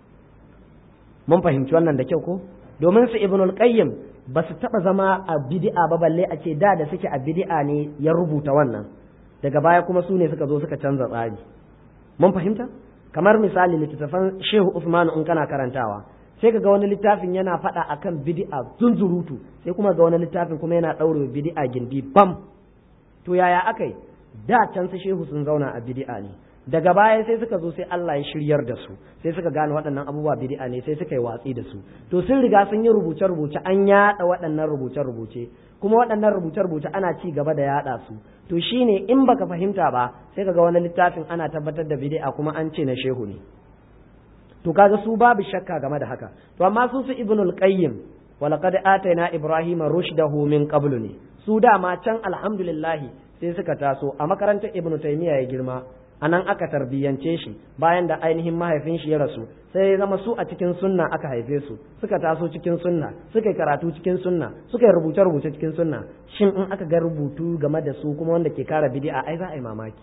mun fahimci wannan da kyau ko domin su ibnul qayyim ba su taɓa zama a bid'a ba balle a ce da suke a bid'a ne ya rubuta wannan daga baya kuma su ne suka zo suka canza tsari mun fahimta kamar misali littattafan Shehu Usman in kana karantawa sai ka ga wani littafin yana faɗa akan bid'a zunzurutu sai kuma ga wani littafin kuma yana ɗaure bid'a gindi bam to yaya akai da can su shehu sun zauna a bid'a ne daga baya sai suka zo sai Allah ya shiryar da su sai suka gane waɗannan abubuwa bid'a ne sai suka yi watsi da su to sun riga sun yi rubuce-rubuce an yaɗa waɗannan rubuce-rubuce kuma waɗannan rubuce-rubuce ana ci gaba da yaɗa su to shine in baka fahimta ba sai kaga wani littafin ana tabbatar da bid'a kuma an ce na shehu ne to kaga su babu shakka game da haka to amma su ibnul qayyim walaqad atayna ibrahima rushdahu min qablu ne su dama can alhamdulillah sai suka taso a makarantar ibnu taymiya ya girma anan aka tarbiyyance shi bayan da ainihin mahaifin shi ya rasu sai ya zama su a cikin sunna aka haife su suka taso cikin sunna suka yi karatu cikin sunna suka yi rubuce cikin sunna shin in aka ga rubutu game da su kuma wanda ke kara bid'a ai za a yi mamaki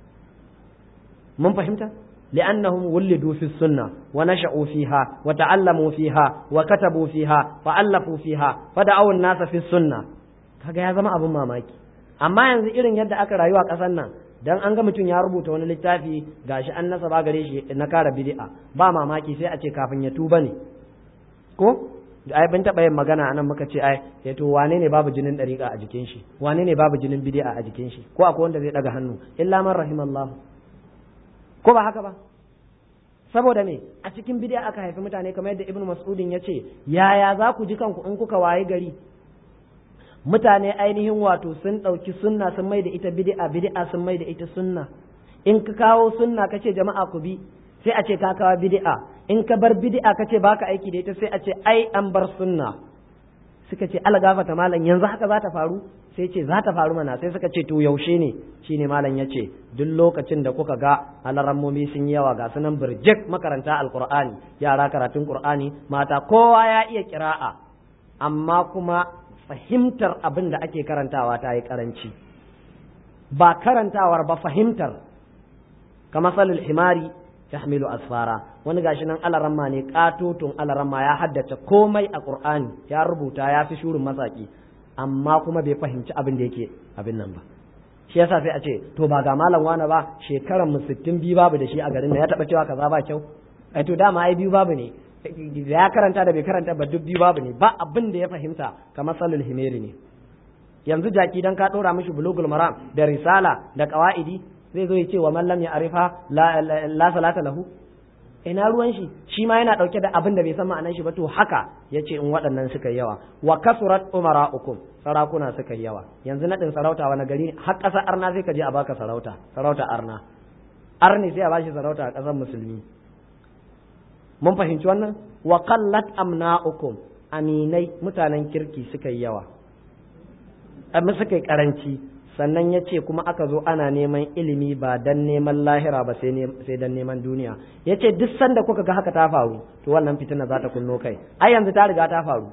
mun fahimta li'annahum wulidu fi sunna wa nasha'u fiha wa ta'allamu fiha wa katabu fiha fa allafu fiha fa da'aw an-nasa fi sunna kaga ya zama abun mamaki amma yanzu irin yadda aka rayu a ƙasar nan dan an ga mutum ya rubuta wani littafi gashi an nasaba gare shi na kara bid'a ba mamaki sai a ce kafin ya tuba ne ko ai bin taɓa yin magana anan muka ce ai to wane ne babu jinin ɗariƙa a jikin shi, wane ne babu jinin bid'a a jikin shi, ko akwai wanda zai ɗaga hannu illa man rahimallahu, ko ba haka ba? Saboda me a cikin bid'a aka haifi mutane, kamar yadda Ibn Mas'udin ya ce, yaya za ku ji kanku in kuka waye gari mutane ainihin wato sun ɗauki sunna sun mai da ita bid'a sun mai da ita sunna. In ka kawo sunna ka ce jama'a ku bi, sai a ce ka kawo bid'a. In ka bar bid'a ka ce baka aiki da ita, sai a ce ai an bar sunna. Suka ce ala gafata malam, yanzu haka za ta faru? Sai ce za ta faru mana. Sai suka ce to yaushe ne? Shine malam ya ce duk lokacin da kuka ga alarammomi sun yi yawa, ga sunan birjik makaranta alqur'ani, yara karatun qur'ani, mata kowa ya iya kira'a, amma kuma fahimtar abin da ake karantawa ta yi karanci. Ba karantawar ba, fahimtar. Kama salil himari tahmilu asfara, wani gashi nan alaramma ne katotun alaramma, ya haddace komai a qur'ani, ya rubuta, ya fi shurin masaki, amma kuma bai fahimci abin da yake abin nan ba. Shi yasa sai a ce to ba ga malam wani ba, shekaran mu 62 babu da shi a garin da ya taba cewa kaza ba kyau. Ai to dama ai biyu babu ne, da ya karanta da bai karanta ba duk biyu babu ne, ba abin da ya fahimta. Kamar salil himari ne. Yanzu jaki dan ka dora mishi bulugul maram da risala da qawaidi, zai zo ya ce wa man lam ya'rifa la salata lahu. Ina ruwan shi ma yana dauke da abin da bai san ma'anar shi ba. To haka yace in waɗannan suka yi yawa, wa kasurat umara'ukum, sarakuna suka yi yawa. Yanzu nadin sarauta wani gari har ƙasar arna sai ka je a baka sarauta arna, arni sai a bashi sarauta a ƙasar musulmi. Mun fahimci wannan? Wa qallat amna'ukum, aminai mutanen kirki suka yi yawa, amma suka yi karanci. Sannan ya ce kuma aka zo ana neman ilimi ba dan neman lahira ba sai dan neman duniya. Ya ce duk sanda kuka ga haka ta faru, to wannan fitina za ta kunno kai. Ai yanzu ta riga ta faru.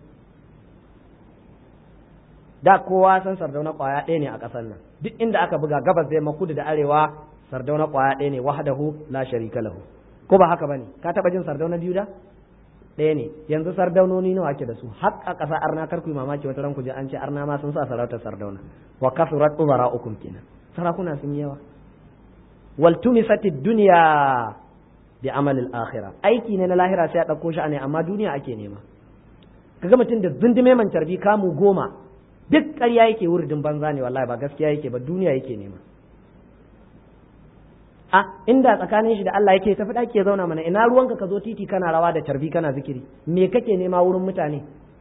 Da kowa san Sardauna kwaya ɗaya ne a ƙasar nan, duk inda aka buga gabas da kudu da arewa, Sardauna kwaya ɗaya ne, wahdahu la sharika lahu. Ko ba haka bane? Ka taɓa jin Sardauna biyu da? Ɗaya ne. Yanzu sardaunoni nawa ake da su? Har a ƙasa arna, kar ku yi mamaki wata ran ku je an ce arna ma sun sa sarautar Sardauna. Wa kasurat ubara'ukum kenan, sarakuna sun yawa. Wal tumisatid dunya bi amalil akhirah, aiki ne na lahira sai a ɗauko shi ne, amma duniya ake nema. Kaga mutum da zundume man carbi kamu 10, duk ƙarya yake, wuridin banza ne wallahi, ba gaskiya yake ba, duniya yake nema. A inda tsakanin shi da Allah yake tafi ɗaki ya zauna mana, ina ruwanka ka zo titi kana rawa da carbi kana zikiri? Me kake nema wurin mutane?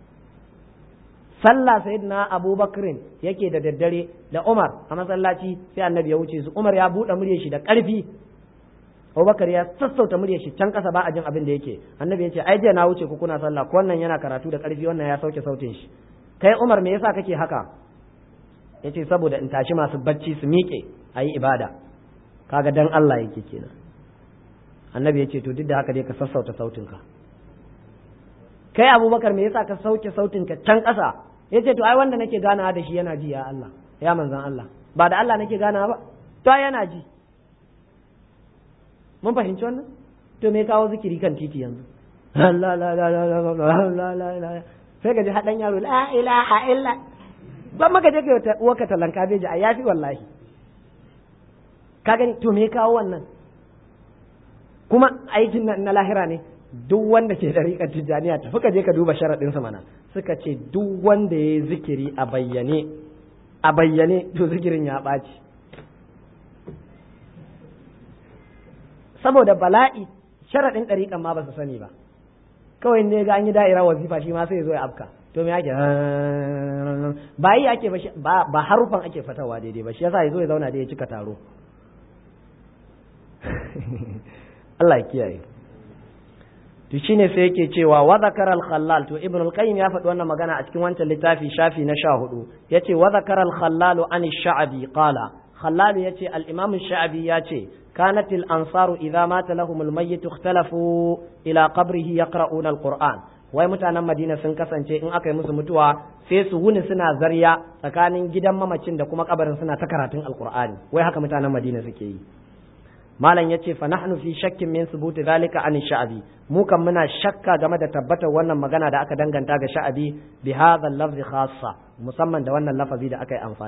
Sallah sayyidina Abubakar yake da daddare da Umar a masallaci, sai annabi ya wuce su. Umar ya buɗe muryar shi da ƙarfi, Abubakar ya sassauta muryar shi can ƙasa ba a jin abin da yake. Annabi ya ce ai jiya na wuce ku kuna sallah, ko wannan yana karatu da ƙarfi, wannan ya sauke sautin shi. Kai Umar me yasa kake haka? Yace saboda in tashi masu bacci su miƙe ayi ibada. Kaga dan Allah yake kenan. Annabi ya ce to duk da haka dai ka sassauta sautinka. Kai Abubakar me yasa ka sauke sautinka can ƙasa? Yace to ai wanda nake ganawa da shi yana ji, ya Allah, ya manzon Allah, ba da Allah nake ganawa ba, to yana ji. Mun fahimci wannan? To me kawo zikiri kan titi yanzu? Allah la la la la la la, sai ka ji hadan yaro la ilaha illa, ban maka je ka uwarka talanka beji a yafi wallahi. Ka gani? To me kawo wannan? Kuma aikin na lahira ne. Duk wanda ke dariƙar tijjaniya tafi ka je ka duba sharaɗinsa mana. Suka ce duk wanda ya yi zikiri a bayyane to zikirin ya ɓaci. Saboda bala'i, sharaɗin ɗariƙan ma ba su sani ba. Kawai ne ga an yi da'ira wazifa shi ma sai ya zo ya afka. To me ake? Ba yi ake ba harufan ake fatawa daidai ba, shi yasa ya zo ya zauna da ya cika taro. Allah ya kiyaye. To shine sai yake cewa wa zakara al-khallal, to Ibn al-Qayyim ya faɗi wannan magana a cikin wancan littafi shafi na 14. Yace wa zakara al-khallal an ash-sha'bi qala, khallal yace al-imam ash-sha'bi yace kanat al-ansaru idha mata lahum al-mayyit ikhtalafu ila qabrihi yaqra'una al-Qur'an. Wai mutanen Madina sun kasance in aka yi musu mutuwa sai su wuni suna zarya tsakanin gidan mamacin da kuma kabarin suna ta karatun al-Qur'ani. Wai haka mutanen Madina suke yi. Malam yace fa nahnu fi shakkin min thubuti zalika an sha'abi, mu kan muna shakka game da tabbatar wannan magana da aka danganta ga sha'abi bi hadha al-lafzi khassa, musamman da wannan lafazi da aka yi amfani.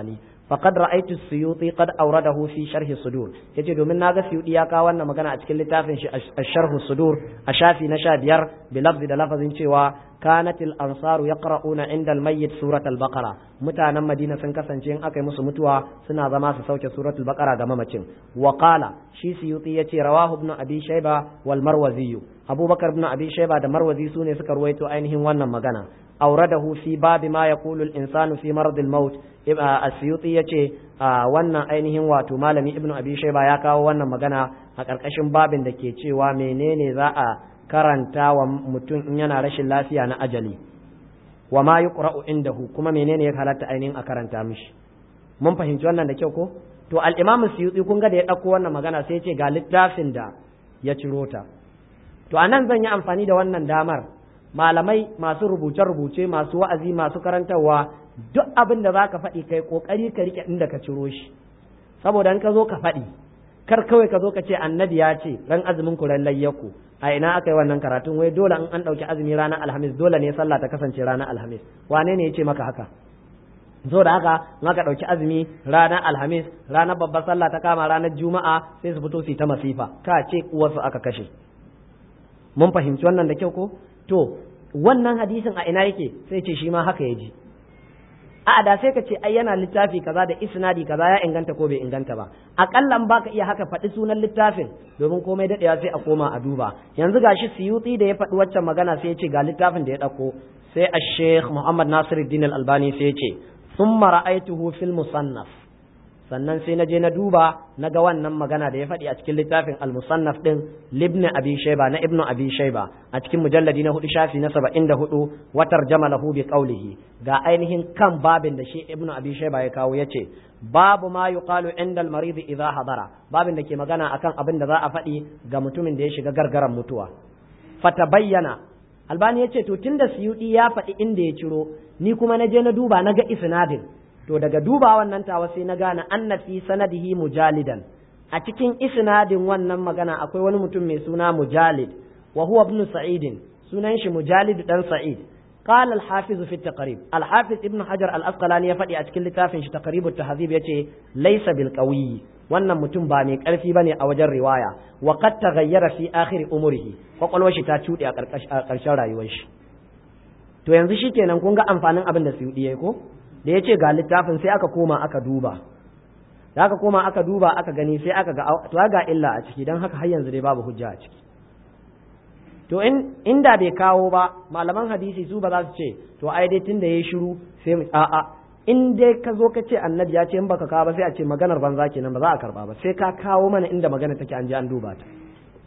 faqad ra'aytu as-suyuti qad awradahu fi sharh as-sudur yace domin naga suyuti ya kawo wannan magana a cikin littafin shi sharh as-sudur a shafi na 15 bi lafzi da lafazin cewa kanat al-ansaru yaqra'una 'inda al-mayyit surat al-baqara mutanen madina sun kasance in aka yi musu mutuwa suna zama su sauke suratul baqara ga mamacin wa qala shi suyuti yace rawahu ibn abi shayba wal marwazi abubakar ibn abi shayba da marwazi sune suka ruwaito ainihin wannan magana auradahu fi babi ma yaqulu al-insanu fi marad al-maut as-suyuti yace wannan ainihin wato malami ibn abi shayba ya kawo wannan magana a karkashin babin da ke cewa menene za a karanta wa mutum in yana rashin lafiya na ajali wa ma yuqra'u indahu kuma menene ya halatta ainihin a karanta mishi mun fahimci wannan da kyau ko to al-imam as-suyuti kun ga da ya dauko wannan magana sai ya ce ga littafin da ya ciro ta to anan zan yi amfani da wannan damar malamai masu rubuce-rubuce masu wa'azi masu karantarwa duk abin da zaka faɗi kai kokari ka rike inda ka ciro shi saboda in ka zo ka faɗi kar kawai ka zo ka ce annabi ya ce ran azumin ku ran layyaku a ina aka yi wannan karatun wai dole in an ɗauki azumi ranar alhamis dole ne sallah ta kasance ranar alhamis wane ne ya ce maka haka zo da haka in aka ɗauki azumi ranar alhamis ranar babbar sallah ta kama ranar juma'a sai su fito su ta masifa ka ce uwarsu aka kashe mun fahimci wannan da kyau ko to wannan hadisin a ina yake sai ce shi ma haka ya ji a da sai ka ce ai yana littafi kaza da isnadi kaza ya inganta ko bai inganta ba akallan baka iya haka faɗi sunan littafin domin komai daɗewa sai a koma a duba yanzu gashi Suyuti da ya faɗi waccan magana sai ya ce ga littafin da ya ɗauko sai Sheikh Muhammad Nasiruddin Al-Albani sai ya ce thumma ra'aytuhu fil musannaf sannan sai na je na duba na ga wannan magana da ya faɗi a cikin littafin al-musannaf din libn abi shayba na ibnu abi shayba a cikin mujalladi na 4 shafi na 74 wa tarjama lahu bi qawlihi ga ainihin kan babin da shi ibnu abi shayba ya kawo yace babu ma yuqalu inda al-marid idha hadara babin da ke magana akan abin da za a faɗi ga mutumin da ya shiga gargaran mutuwa fatabayyana albani yace to tunda Suyuti ya faɗi inda ya ciro ni kuma na je na duba na ga isnadin to daga duba wannan tawa sai na gane anna fi sanadihi mujalidan a cikin isnadin wannan magana akwai wani mutum mai suna mujalid wa huwa ibn sa'id sunan shi mujalid dan sa'id qala al-hafiz fi at-taqrib al-hafiz ibn hajar al-asqalani ya faɗi a cikin littafin shi taqrib at-tahzib yace laysa bil qawi wannan mutum ba mai karfi bane a wajen riwaya wa qad taghayyara fi akhir umrihi kwakwalwar shi ta cuɗe a ƙarshen rayuwar shi to yanzu shikenan kun ga amfanin abin da Suyuti yayi ko da ya ce ga littafin sai aka koma aka duba da aka koma aka duba aka gani sai aka ga to ga illa a ciki don haka har yanzu dai babu hujja a ciki to inda bai kawo ba malaman hadisi su ba za su ce to ai dai tunda yayi shiru sai mu a'a in dai ka zo ka ce annabi ya ce in baka kawo ba sai a ce maganar banza kenan ba za a karba ba sai ka kawo mana inda magana take an je an duba ta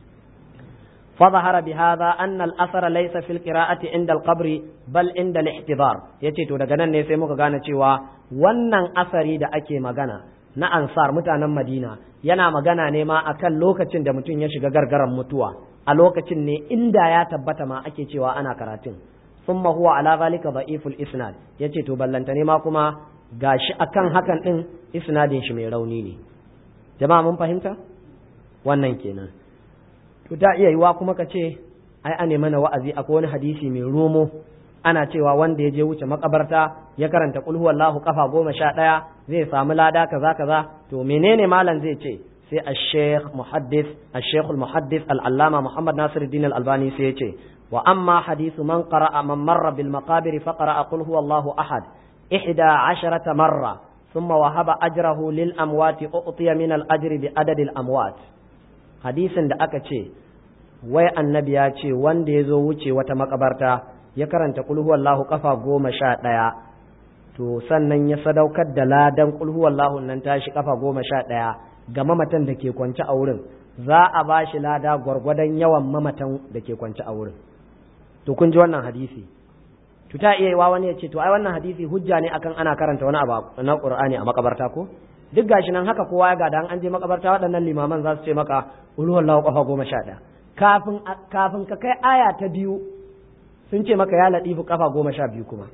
فظهر بهذا أن الأثر ليس في القراءة عند القبر بل عند الاحتضار yace to daga nan ne sai muka gane cewa wannan asari da ake magana na ansar mutanen Madina yana magana ne ma akan lokacin da mutum ya shiga gargaran mutuwa a lokacin ne inda ya tabbata ma ake cewa ana karatun thumma huwa ala zalika da'iful isnad yace to ballanta ne ma kuma gashi akan hakan din isnadin shi mai rauni ne jama'a mun fahimta wannan kenan to ta iya yiwa kuma ka ce ai ane mana wa'azi akwai wani hadisi mai romo ana cewa wanda ya je wuce makabarta ya karanta qul huwallahu kafa 11 zai samu lada kaza kaza to menene malam zai ce sai al-sheikh al-muhaddis al-allama Muhammad Nasiruddin al-Albani sai ya ce wa amma hadithu man qara'a man marra bil maqabir fa qara'a qul huwallahu ahad 11 marra thumma wahaba ajrahu lil amwati u'tiya min al-ajri bi adadi al-amwat hadisin da aka ce wai annabi ya ce wanda ya zo wuce wata makabarta ya karanta qul huwallahu kafa 11 to sannan ya sadaukar da ladan qul huwallahu nan tashi kafa 11 ga mamatan da ke kwance a wurin za a bashi lada gwargwadon yawan mamatan da ke kwance a wurin to kun ji wannan hadisi to ta iya yiwa wani ya ce to ai wannan hadisi hujja ne akan ana karanta wani abu na Qur'ani a makabarta ko duk gashi nan haka kowa ya gada an je makabarta waɗannan limaman za su ce maka ulu wallahu kafa 11 kafin ka kai aya ta 2 sun ce maka ya ladifu kafa 12 kuma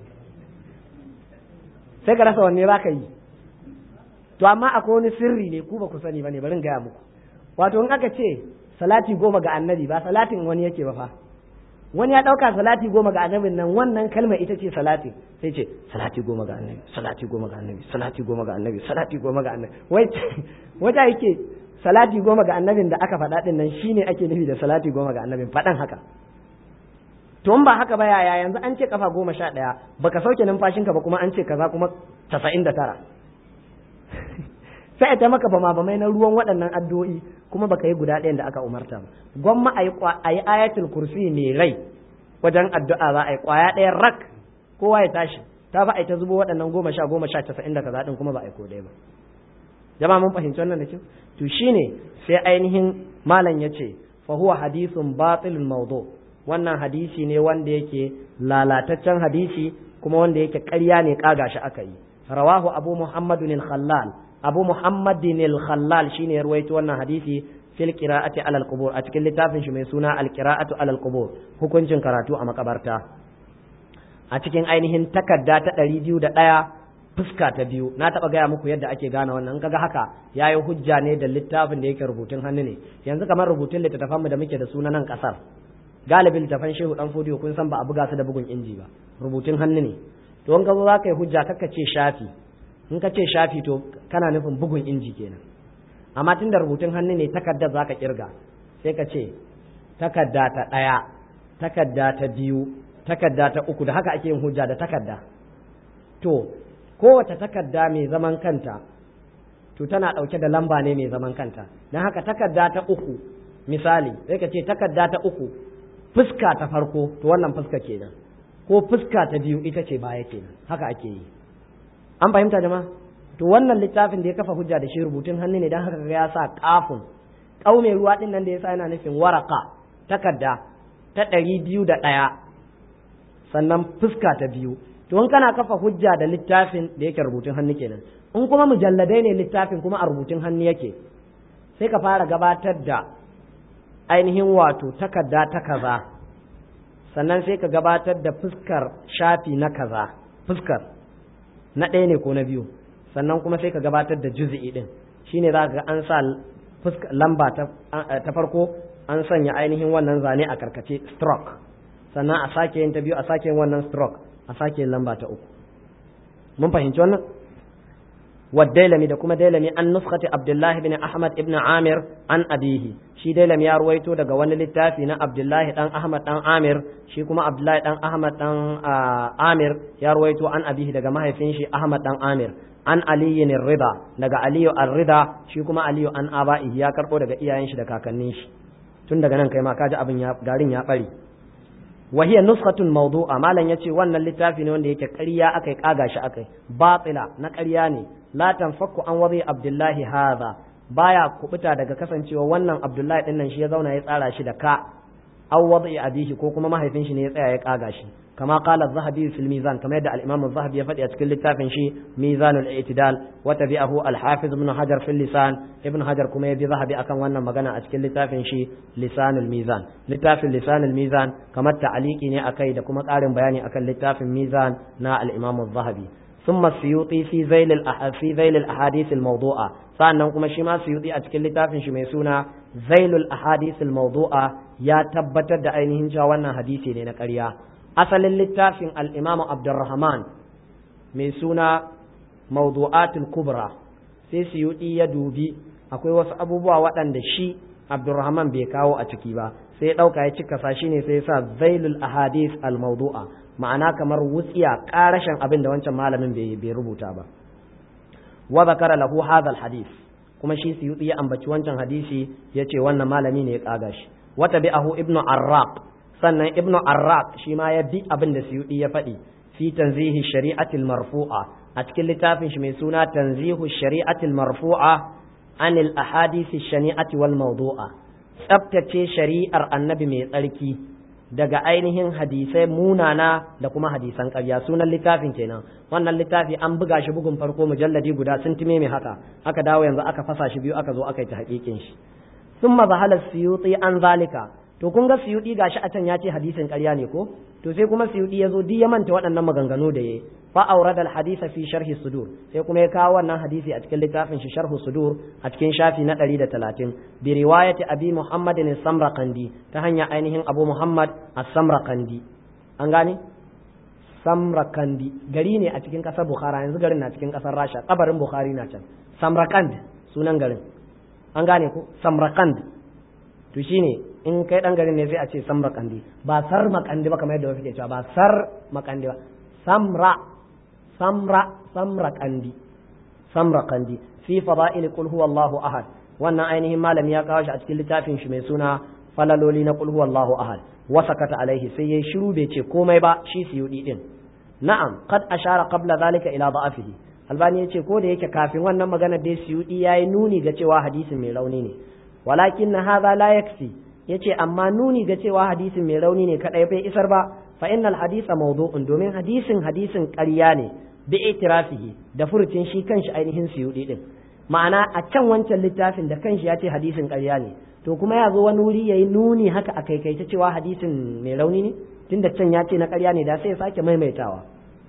sai ka rasa wanne za ka yi to amma akwai wani sirri ne ku ba ku sani bane bari in gaya muku wato in aka ce salati 10 ga annabi ba salatin wani yake ba fa wani ya ɗauka salati 10 ga annabin nan wannan kalmar ita ce salati sai ce salati 10 ga annabi salati 10 ga annabi salati 10 ga annabi salati 10 ga annabi wata yake salati 10 ga annabin da aka faɗa din nan shine ake nufi da salati 10 ga annabin faɗan haka to in ba haka ba yaya yanzu an ce kafa 11 baka sauke numfashinka ba kuma an ce kaza kuma 99 sai ta maka ba mai na ruwan waɗannan addu'o'i kuma baka yi guda ɗayan da aka umarta ba gwamma a yi ayatul kursi mai rai wajen addu'a za a yi ƙwaya ɗayan rak kowa ya tashi ta ba a yi ta zubo waɗannan 10 90 da kaza ɗin kuma ba a yi ko ɗaya ba jama'a mun fahimci wannan da kyau to shine sai ainihin malam ya ce fa huwa hadithun batilun mawdu wannan hadisi ne wanda yake lalataccen hadisi kuma wanda yake ƙarya ne kaga shi aka yi rawahu abu muhammadun al-khallal abu muhammadin al-khallal shine ruwaito wannan hadisi fil qira'ati ala al-qubur a cikin littafin shi mai suna al-qira'atu ala al-qubur hukuncin karatu a makabarta a cikin ainihin takarda ta 201 fuska ta biyu na taba gaya muku yadda ake gane wannan kaga haka yayi hujja ne da littafin da yake rubutun hannu ne yanzu kamar rubutun littafan mu da muke da suna nan kasar galibin littafan Shehu Dan Fodiyo kun san ba a buga su da bugun inji ba rubutun hannu ne to in ka zo za ka yi hujja kaka ce shafi in ka ce shafi to kana nufin bugun inji kenan amma tun da rubutun hannu ne takardar za ka kirga sai ka ce takarda ta 1 takarda ta 2 takarda ta 3 da haka ake yin hujja da takarda to kowace takarda mai zaman kanta to tana ɗauke da lamba ne mai zaman kanta don haka takarda ta 3 misali sai ka ce takarda ta 3 fuska ta farko to wannan fuska kenan ko fuska ta 2 ita ce baya kenan haka ake yi an fahimta jama'a to wannan littafin da ya kafa hujja da shi rubutun hannu ne dan haka ga ya sa kafin kaume ruwa din nan da yasa yana nufin waraka takarda ta 201 sannan fuska ta 2 to in kana kafa hujja da littafin da yake rubutun hannu kenan in kuma mujalladai ne littafin kuma a rubutun hannu yake sai ka fara gabatar da ainihin wato takarda ta kaza sannan sai ka gabatar da fuskar shafi na kaza fuskar na ɗaya ne ko na 2 sannan kuma sai ka gabatar da juz'i din shine za ka ga an sa lamba ta farko an sanya ainihin wannan zane a karkace stroke sannan a sake yin ta 2 a sake yin wannan stroke a sake yin lamba ta 3 mun fahimci wannan والديلمي da kuma dailami an nuskhati Abdullah ibn Ahmad ibn Amir an abihi shi dailami ya ruwaito daga wani littafi na Abdullah dan Ahmad dan Amir shi kuma Abdullah dan Ahmad dan Amir ya ruwaito an abihi daga mahaifin shi Ahmad dan Amir an Ali ar-Rida daga Ali ar-Rida shi kuma Ali an abaihi ya karbo daga iyayen shi da kakannin shi tun daga nan kai ma kaji abin garin ya bari وهي نسخة موضوعة ما لن يتي وانا اللتافي نوان يكي قريا أكي قاقاش أكي باطلة نقرياني لا تنفك عن وضي عبد الله هذا بايا كبتا دقا كسانتي وانا عبد الله إنن شي يزونا يسأل شدكا أو وضي أبيه كوكما ما هيفنش نيسأل يقاقاش كما قال الذهبي في الميزان كما يدعى الإمام الذهبي يفدي أتكل للتافن شي ميزان الاعتدال وتبعه الحافظ ابن حجر في اللسان ابن حجر كما يدي ذهبي أكن وانا مغانا أتكل للتافن شي لسان الميزان لتافن لسان الميزان كما التعليقي ني أكيد كما قارن بياني أكن للتافن ميزان نا الإمام الذهبي ثم السيوطي في ذيل الأحاديث الموضوعة sannan kuma shi ma Suyuti a cikin littafin shi mai suna Zailul Ahadith al-Mawdu'a ya tabbatar da ainihin cewa wannan hadisi ne na ƙarya asalin littafin al-Imam Abdurrahman mai suna Mawdu'atul Kubra sai Suyuti ya dubi akwai wasu abubuwa waɗanda shi Abdurrahman bai kawo a ciki ba sai ya ɗauka ya cika sa shi ne sai ya sa Zailul Ahadith al-Mawdu'a ma'ana kamar wutsiya ƙarashin abin da wancan malamin bai rubuta ba wa zakara lahu hadha alhadith kuma shi Suyuti ya ambaci wancan hadisi yace wannan malami ne ya kaga shi wa tabi'ahu ibnu arraq sannan ibnu arraq shi ma ya bi abin da Suyuti ya faɗi fi tanzihi shari'ati marfu'a a cikin littafin shi mai suna tanzihu shari'ati marfu'a anil ahadith shani'ati wal mawdu'a tsabtace shari'ar annabi mai tsarki daga ainihin hadisai munana da kuma hadisan ƙarya sunan littafin kenan wannan littafi an buga shi bugun farko mujalladi guda sun time mai haka aka dawo yanzu aka fasa shi biyu aka zo aka yi ta haƙiƙin shi thumma zahala Suyuti an zalika to kun ga Suyuti gashi a can ya ce hadisin ƙarya ne ko to sai kuma Suyuti ya zo duk ya manta waɗannan maganganu da yayi fa awrada al hadisa fi sharhi sudur sai kuma ya kawo wannan hadisi a cikin littafin shi sharhu sudur a cikin shafi na 130 bi riwayati abi Muhammad as-Samraqandi ta hanya ainihin Abu Muhammad as-Samraqandi an gane Samrakandi gari ne a cikin ƙasar Bukhara yanzu garin na cikin ƙasar Rasha kabarin Bukhari na can Samrakand sunan garin an gane ko Samrakand to shine in kai dan garin ne sai a ce Samrakandi ba Sarmakandi ba kamar yadda wasu ke cewa ba Sarmakandi ba Samrakandi fi fada'il qul huwallahu ahad wannan ainihin malami ya kawo shi a cikin littafin shi mai suna falaloli na qul huwallahu ahad wasakata alaihi sai yayi shiru bai ce komai ba shi Suyuti din na'am qad ashara qabla zalika ila da'afihi albani yace ko da yake kafin wannan magana dai Suyuti yayi nuni ga cewa hadisin mai rauni ne walakin hadha la yakfi yace amma nuni ga cewa hadisin mai rauni ne kadai bai isar ba fa innal hadisa mawdu'un domin hadisin ƙarya ne bi itirafihi da furucin shi kanshi ainihin Suyuti din ma'ana a can wancan littafin da kanshi ya ce hadisin ƙarya ne to kuma ya zo wani wuri yayi nuni haka a kaikaice cewa hadisin mai rauni ne tunda can ya ce na ƙarya ne da sai ya sake maimaitawa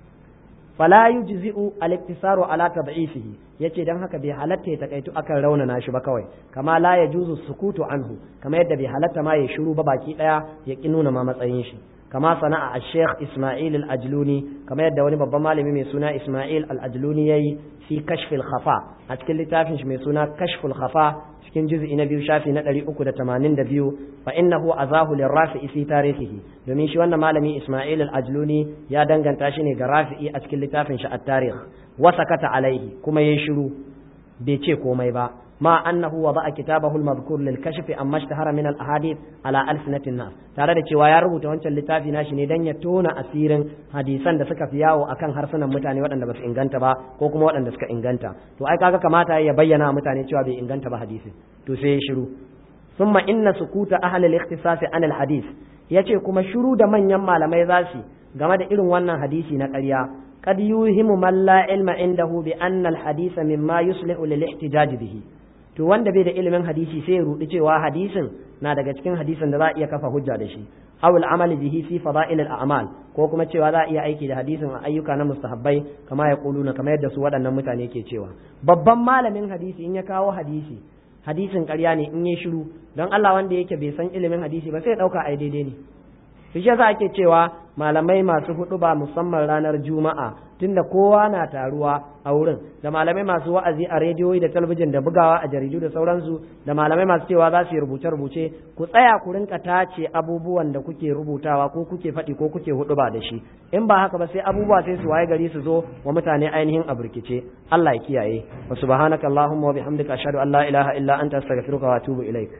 fala yujzi'u al-iktisaru ala tad'ifihi yace dan haka bai halatta ya takaitu akan raunana shi ba kawai kama la yajuzu sukutu anhu kama yadda bai halatta ma ya shiru ba baki daya ya ki nuna ma matsayin shi kama sana'a al-sheikh Isma'il al-Ajluni kama yadda wani babban malami mai suna Isma'il al-Ajluni yayi fi kashf al-khafa a cikin littafin shi mai suna kashf al-khafa cikin juz'i na biyu shafi na 382 fa innahu azahu lirafi'i fi tarihihi domin shi wannan malami Isma'il al-Ajluni ya danganta shi ne ga Rafi'i a cikin littafin shi at-tarikh wa sakata alaihi kuma yayi shiru bai ce komai ba ma annahu wada'a kitabahu al-madhkur lil kashfi amma ishtahara min al-ahadith ala alsinatin nas tare da cewa ya rubuta wancan littafi nashi ne dan ya tona asirin hadisan da suka fi yawo akan harsunan mutane waɗanda ba su inganta ba ko kuma waɗanda suka inganta to ai kaga kamata ya bayyana mutane cewa bai inganta ba hadisi to sai ya shiru thumma inna sukuta ahli al-ikhtisas an al-hadith yace kuma shiru da manyan malamai zasu game da irin wannan hadisi na ƙarya qad yuhimu man la ilma indahu bi anna al-hadith mimma yuslihu lil-ihtijaj bihi to wanda bai da ilimin hadisi sai ya rudi cewa hadisin na daga cikin hadisin da za a iya kafa hujja da shi aw al-amal bihi fi fada'il al-a'mal ko kuma cewa za a iya aiki da hadisin a ayyuka na mustahabbai kama ya kuluna kamar yadda su waɗannan mutane ke cewa babban malamin hadisi in ya kawo hadisin ƙarya ne in ya shiru don Allah wanda yake bai san ilimin hadisi ba sai ya dauka ai daidai ne shi yasa ake cewa malamai masu hudu ba musamman ranar juma'a tunda kowa na taruwa a wurin da malamai masu wa'azi a rediyoyi da talabijin da bugawa a jaridu da sauransu da malamai masu cewa za su yi rubuce-rubuce ku tsaya ku rinka tace abubuwan da kuke rubutawa ko kuke faɗi ko kuke hudu ba da shi in ba haka ba sai abubuwa sai su waye gari su zo wa mutane ainihin a burkice Allah ya kiyaye wa subhanakallahumma wa bihamdika ashhadu an la ilaha illa anta astaghfiruka wa atubu ilaik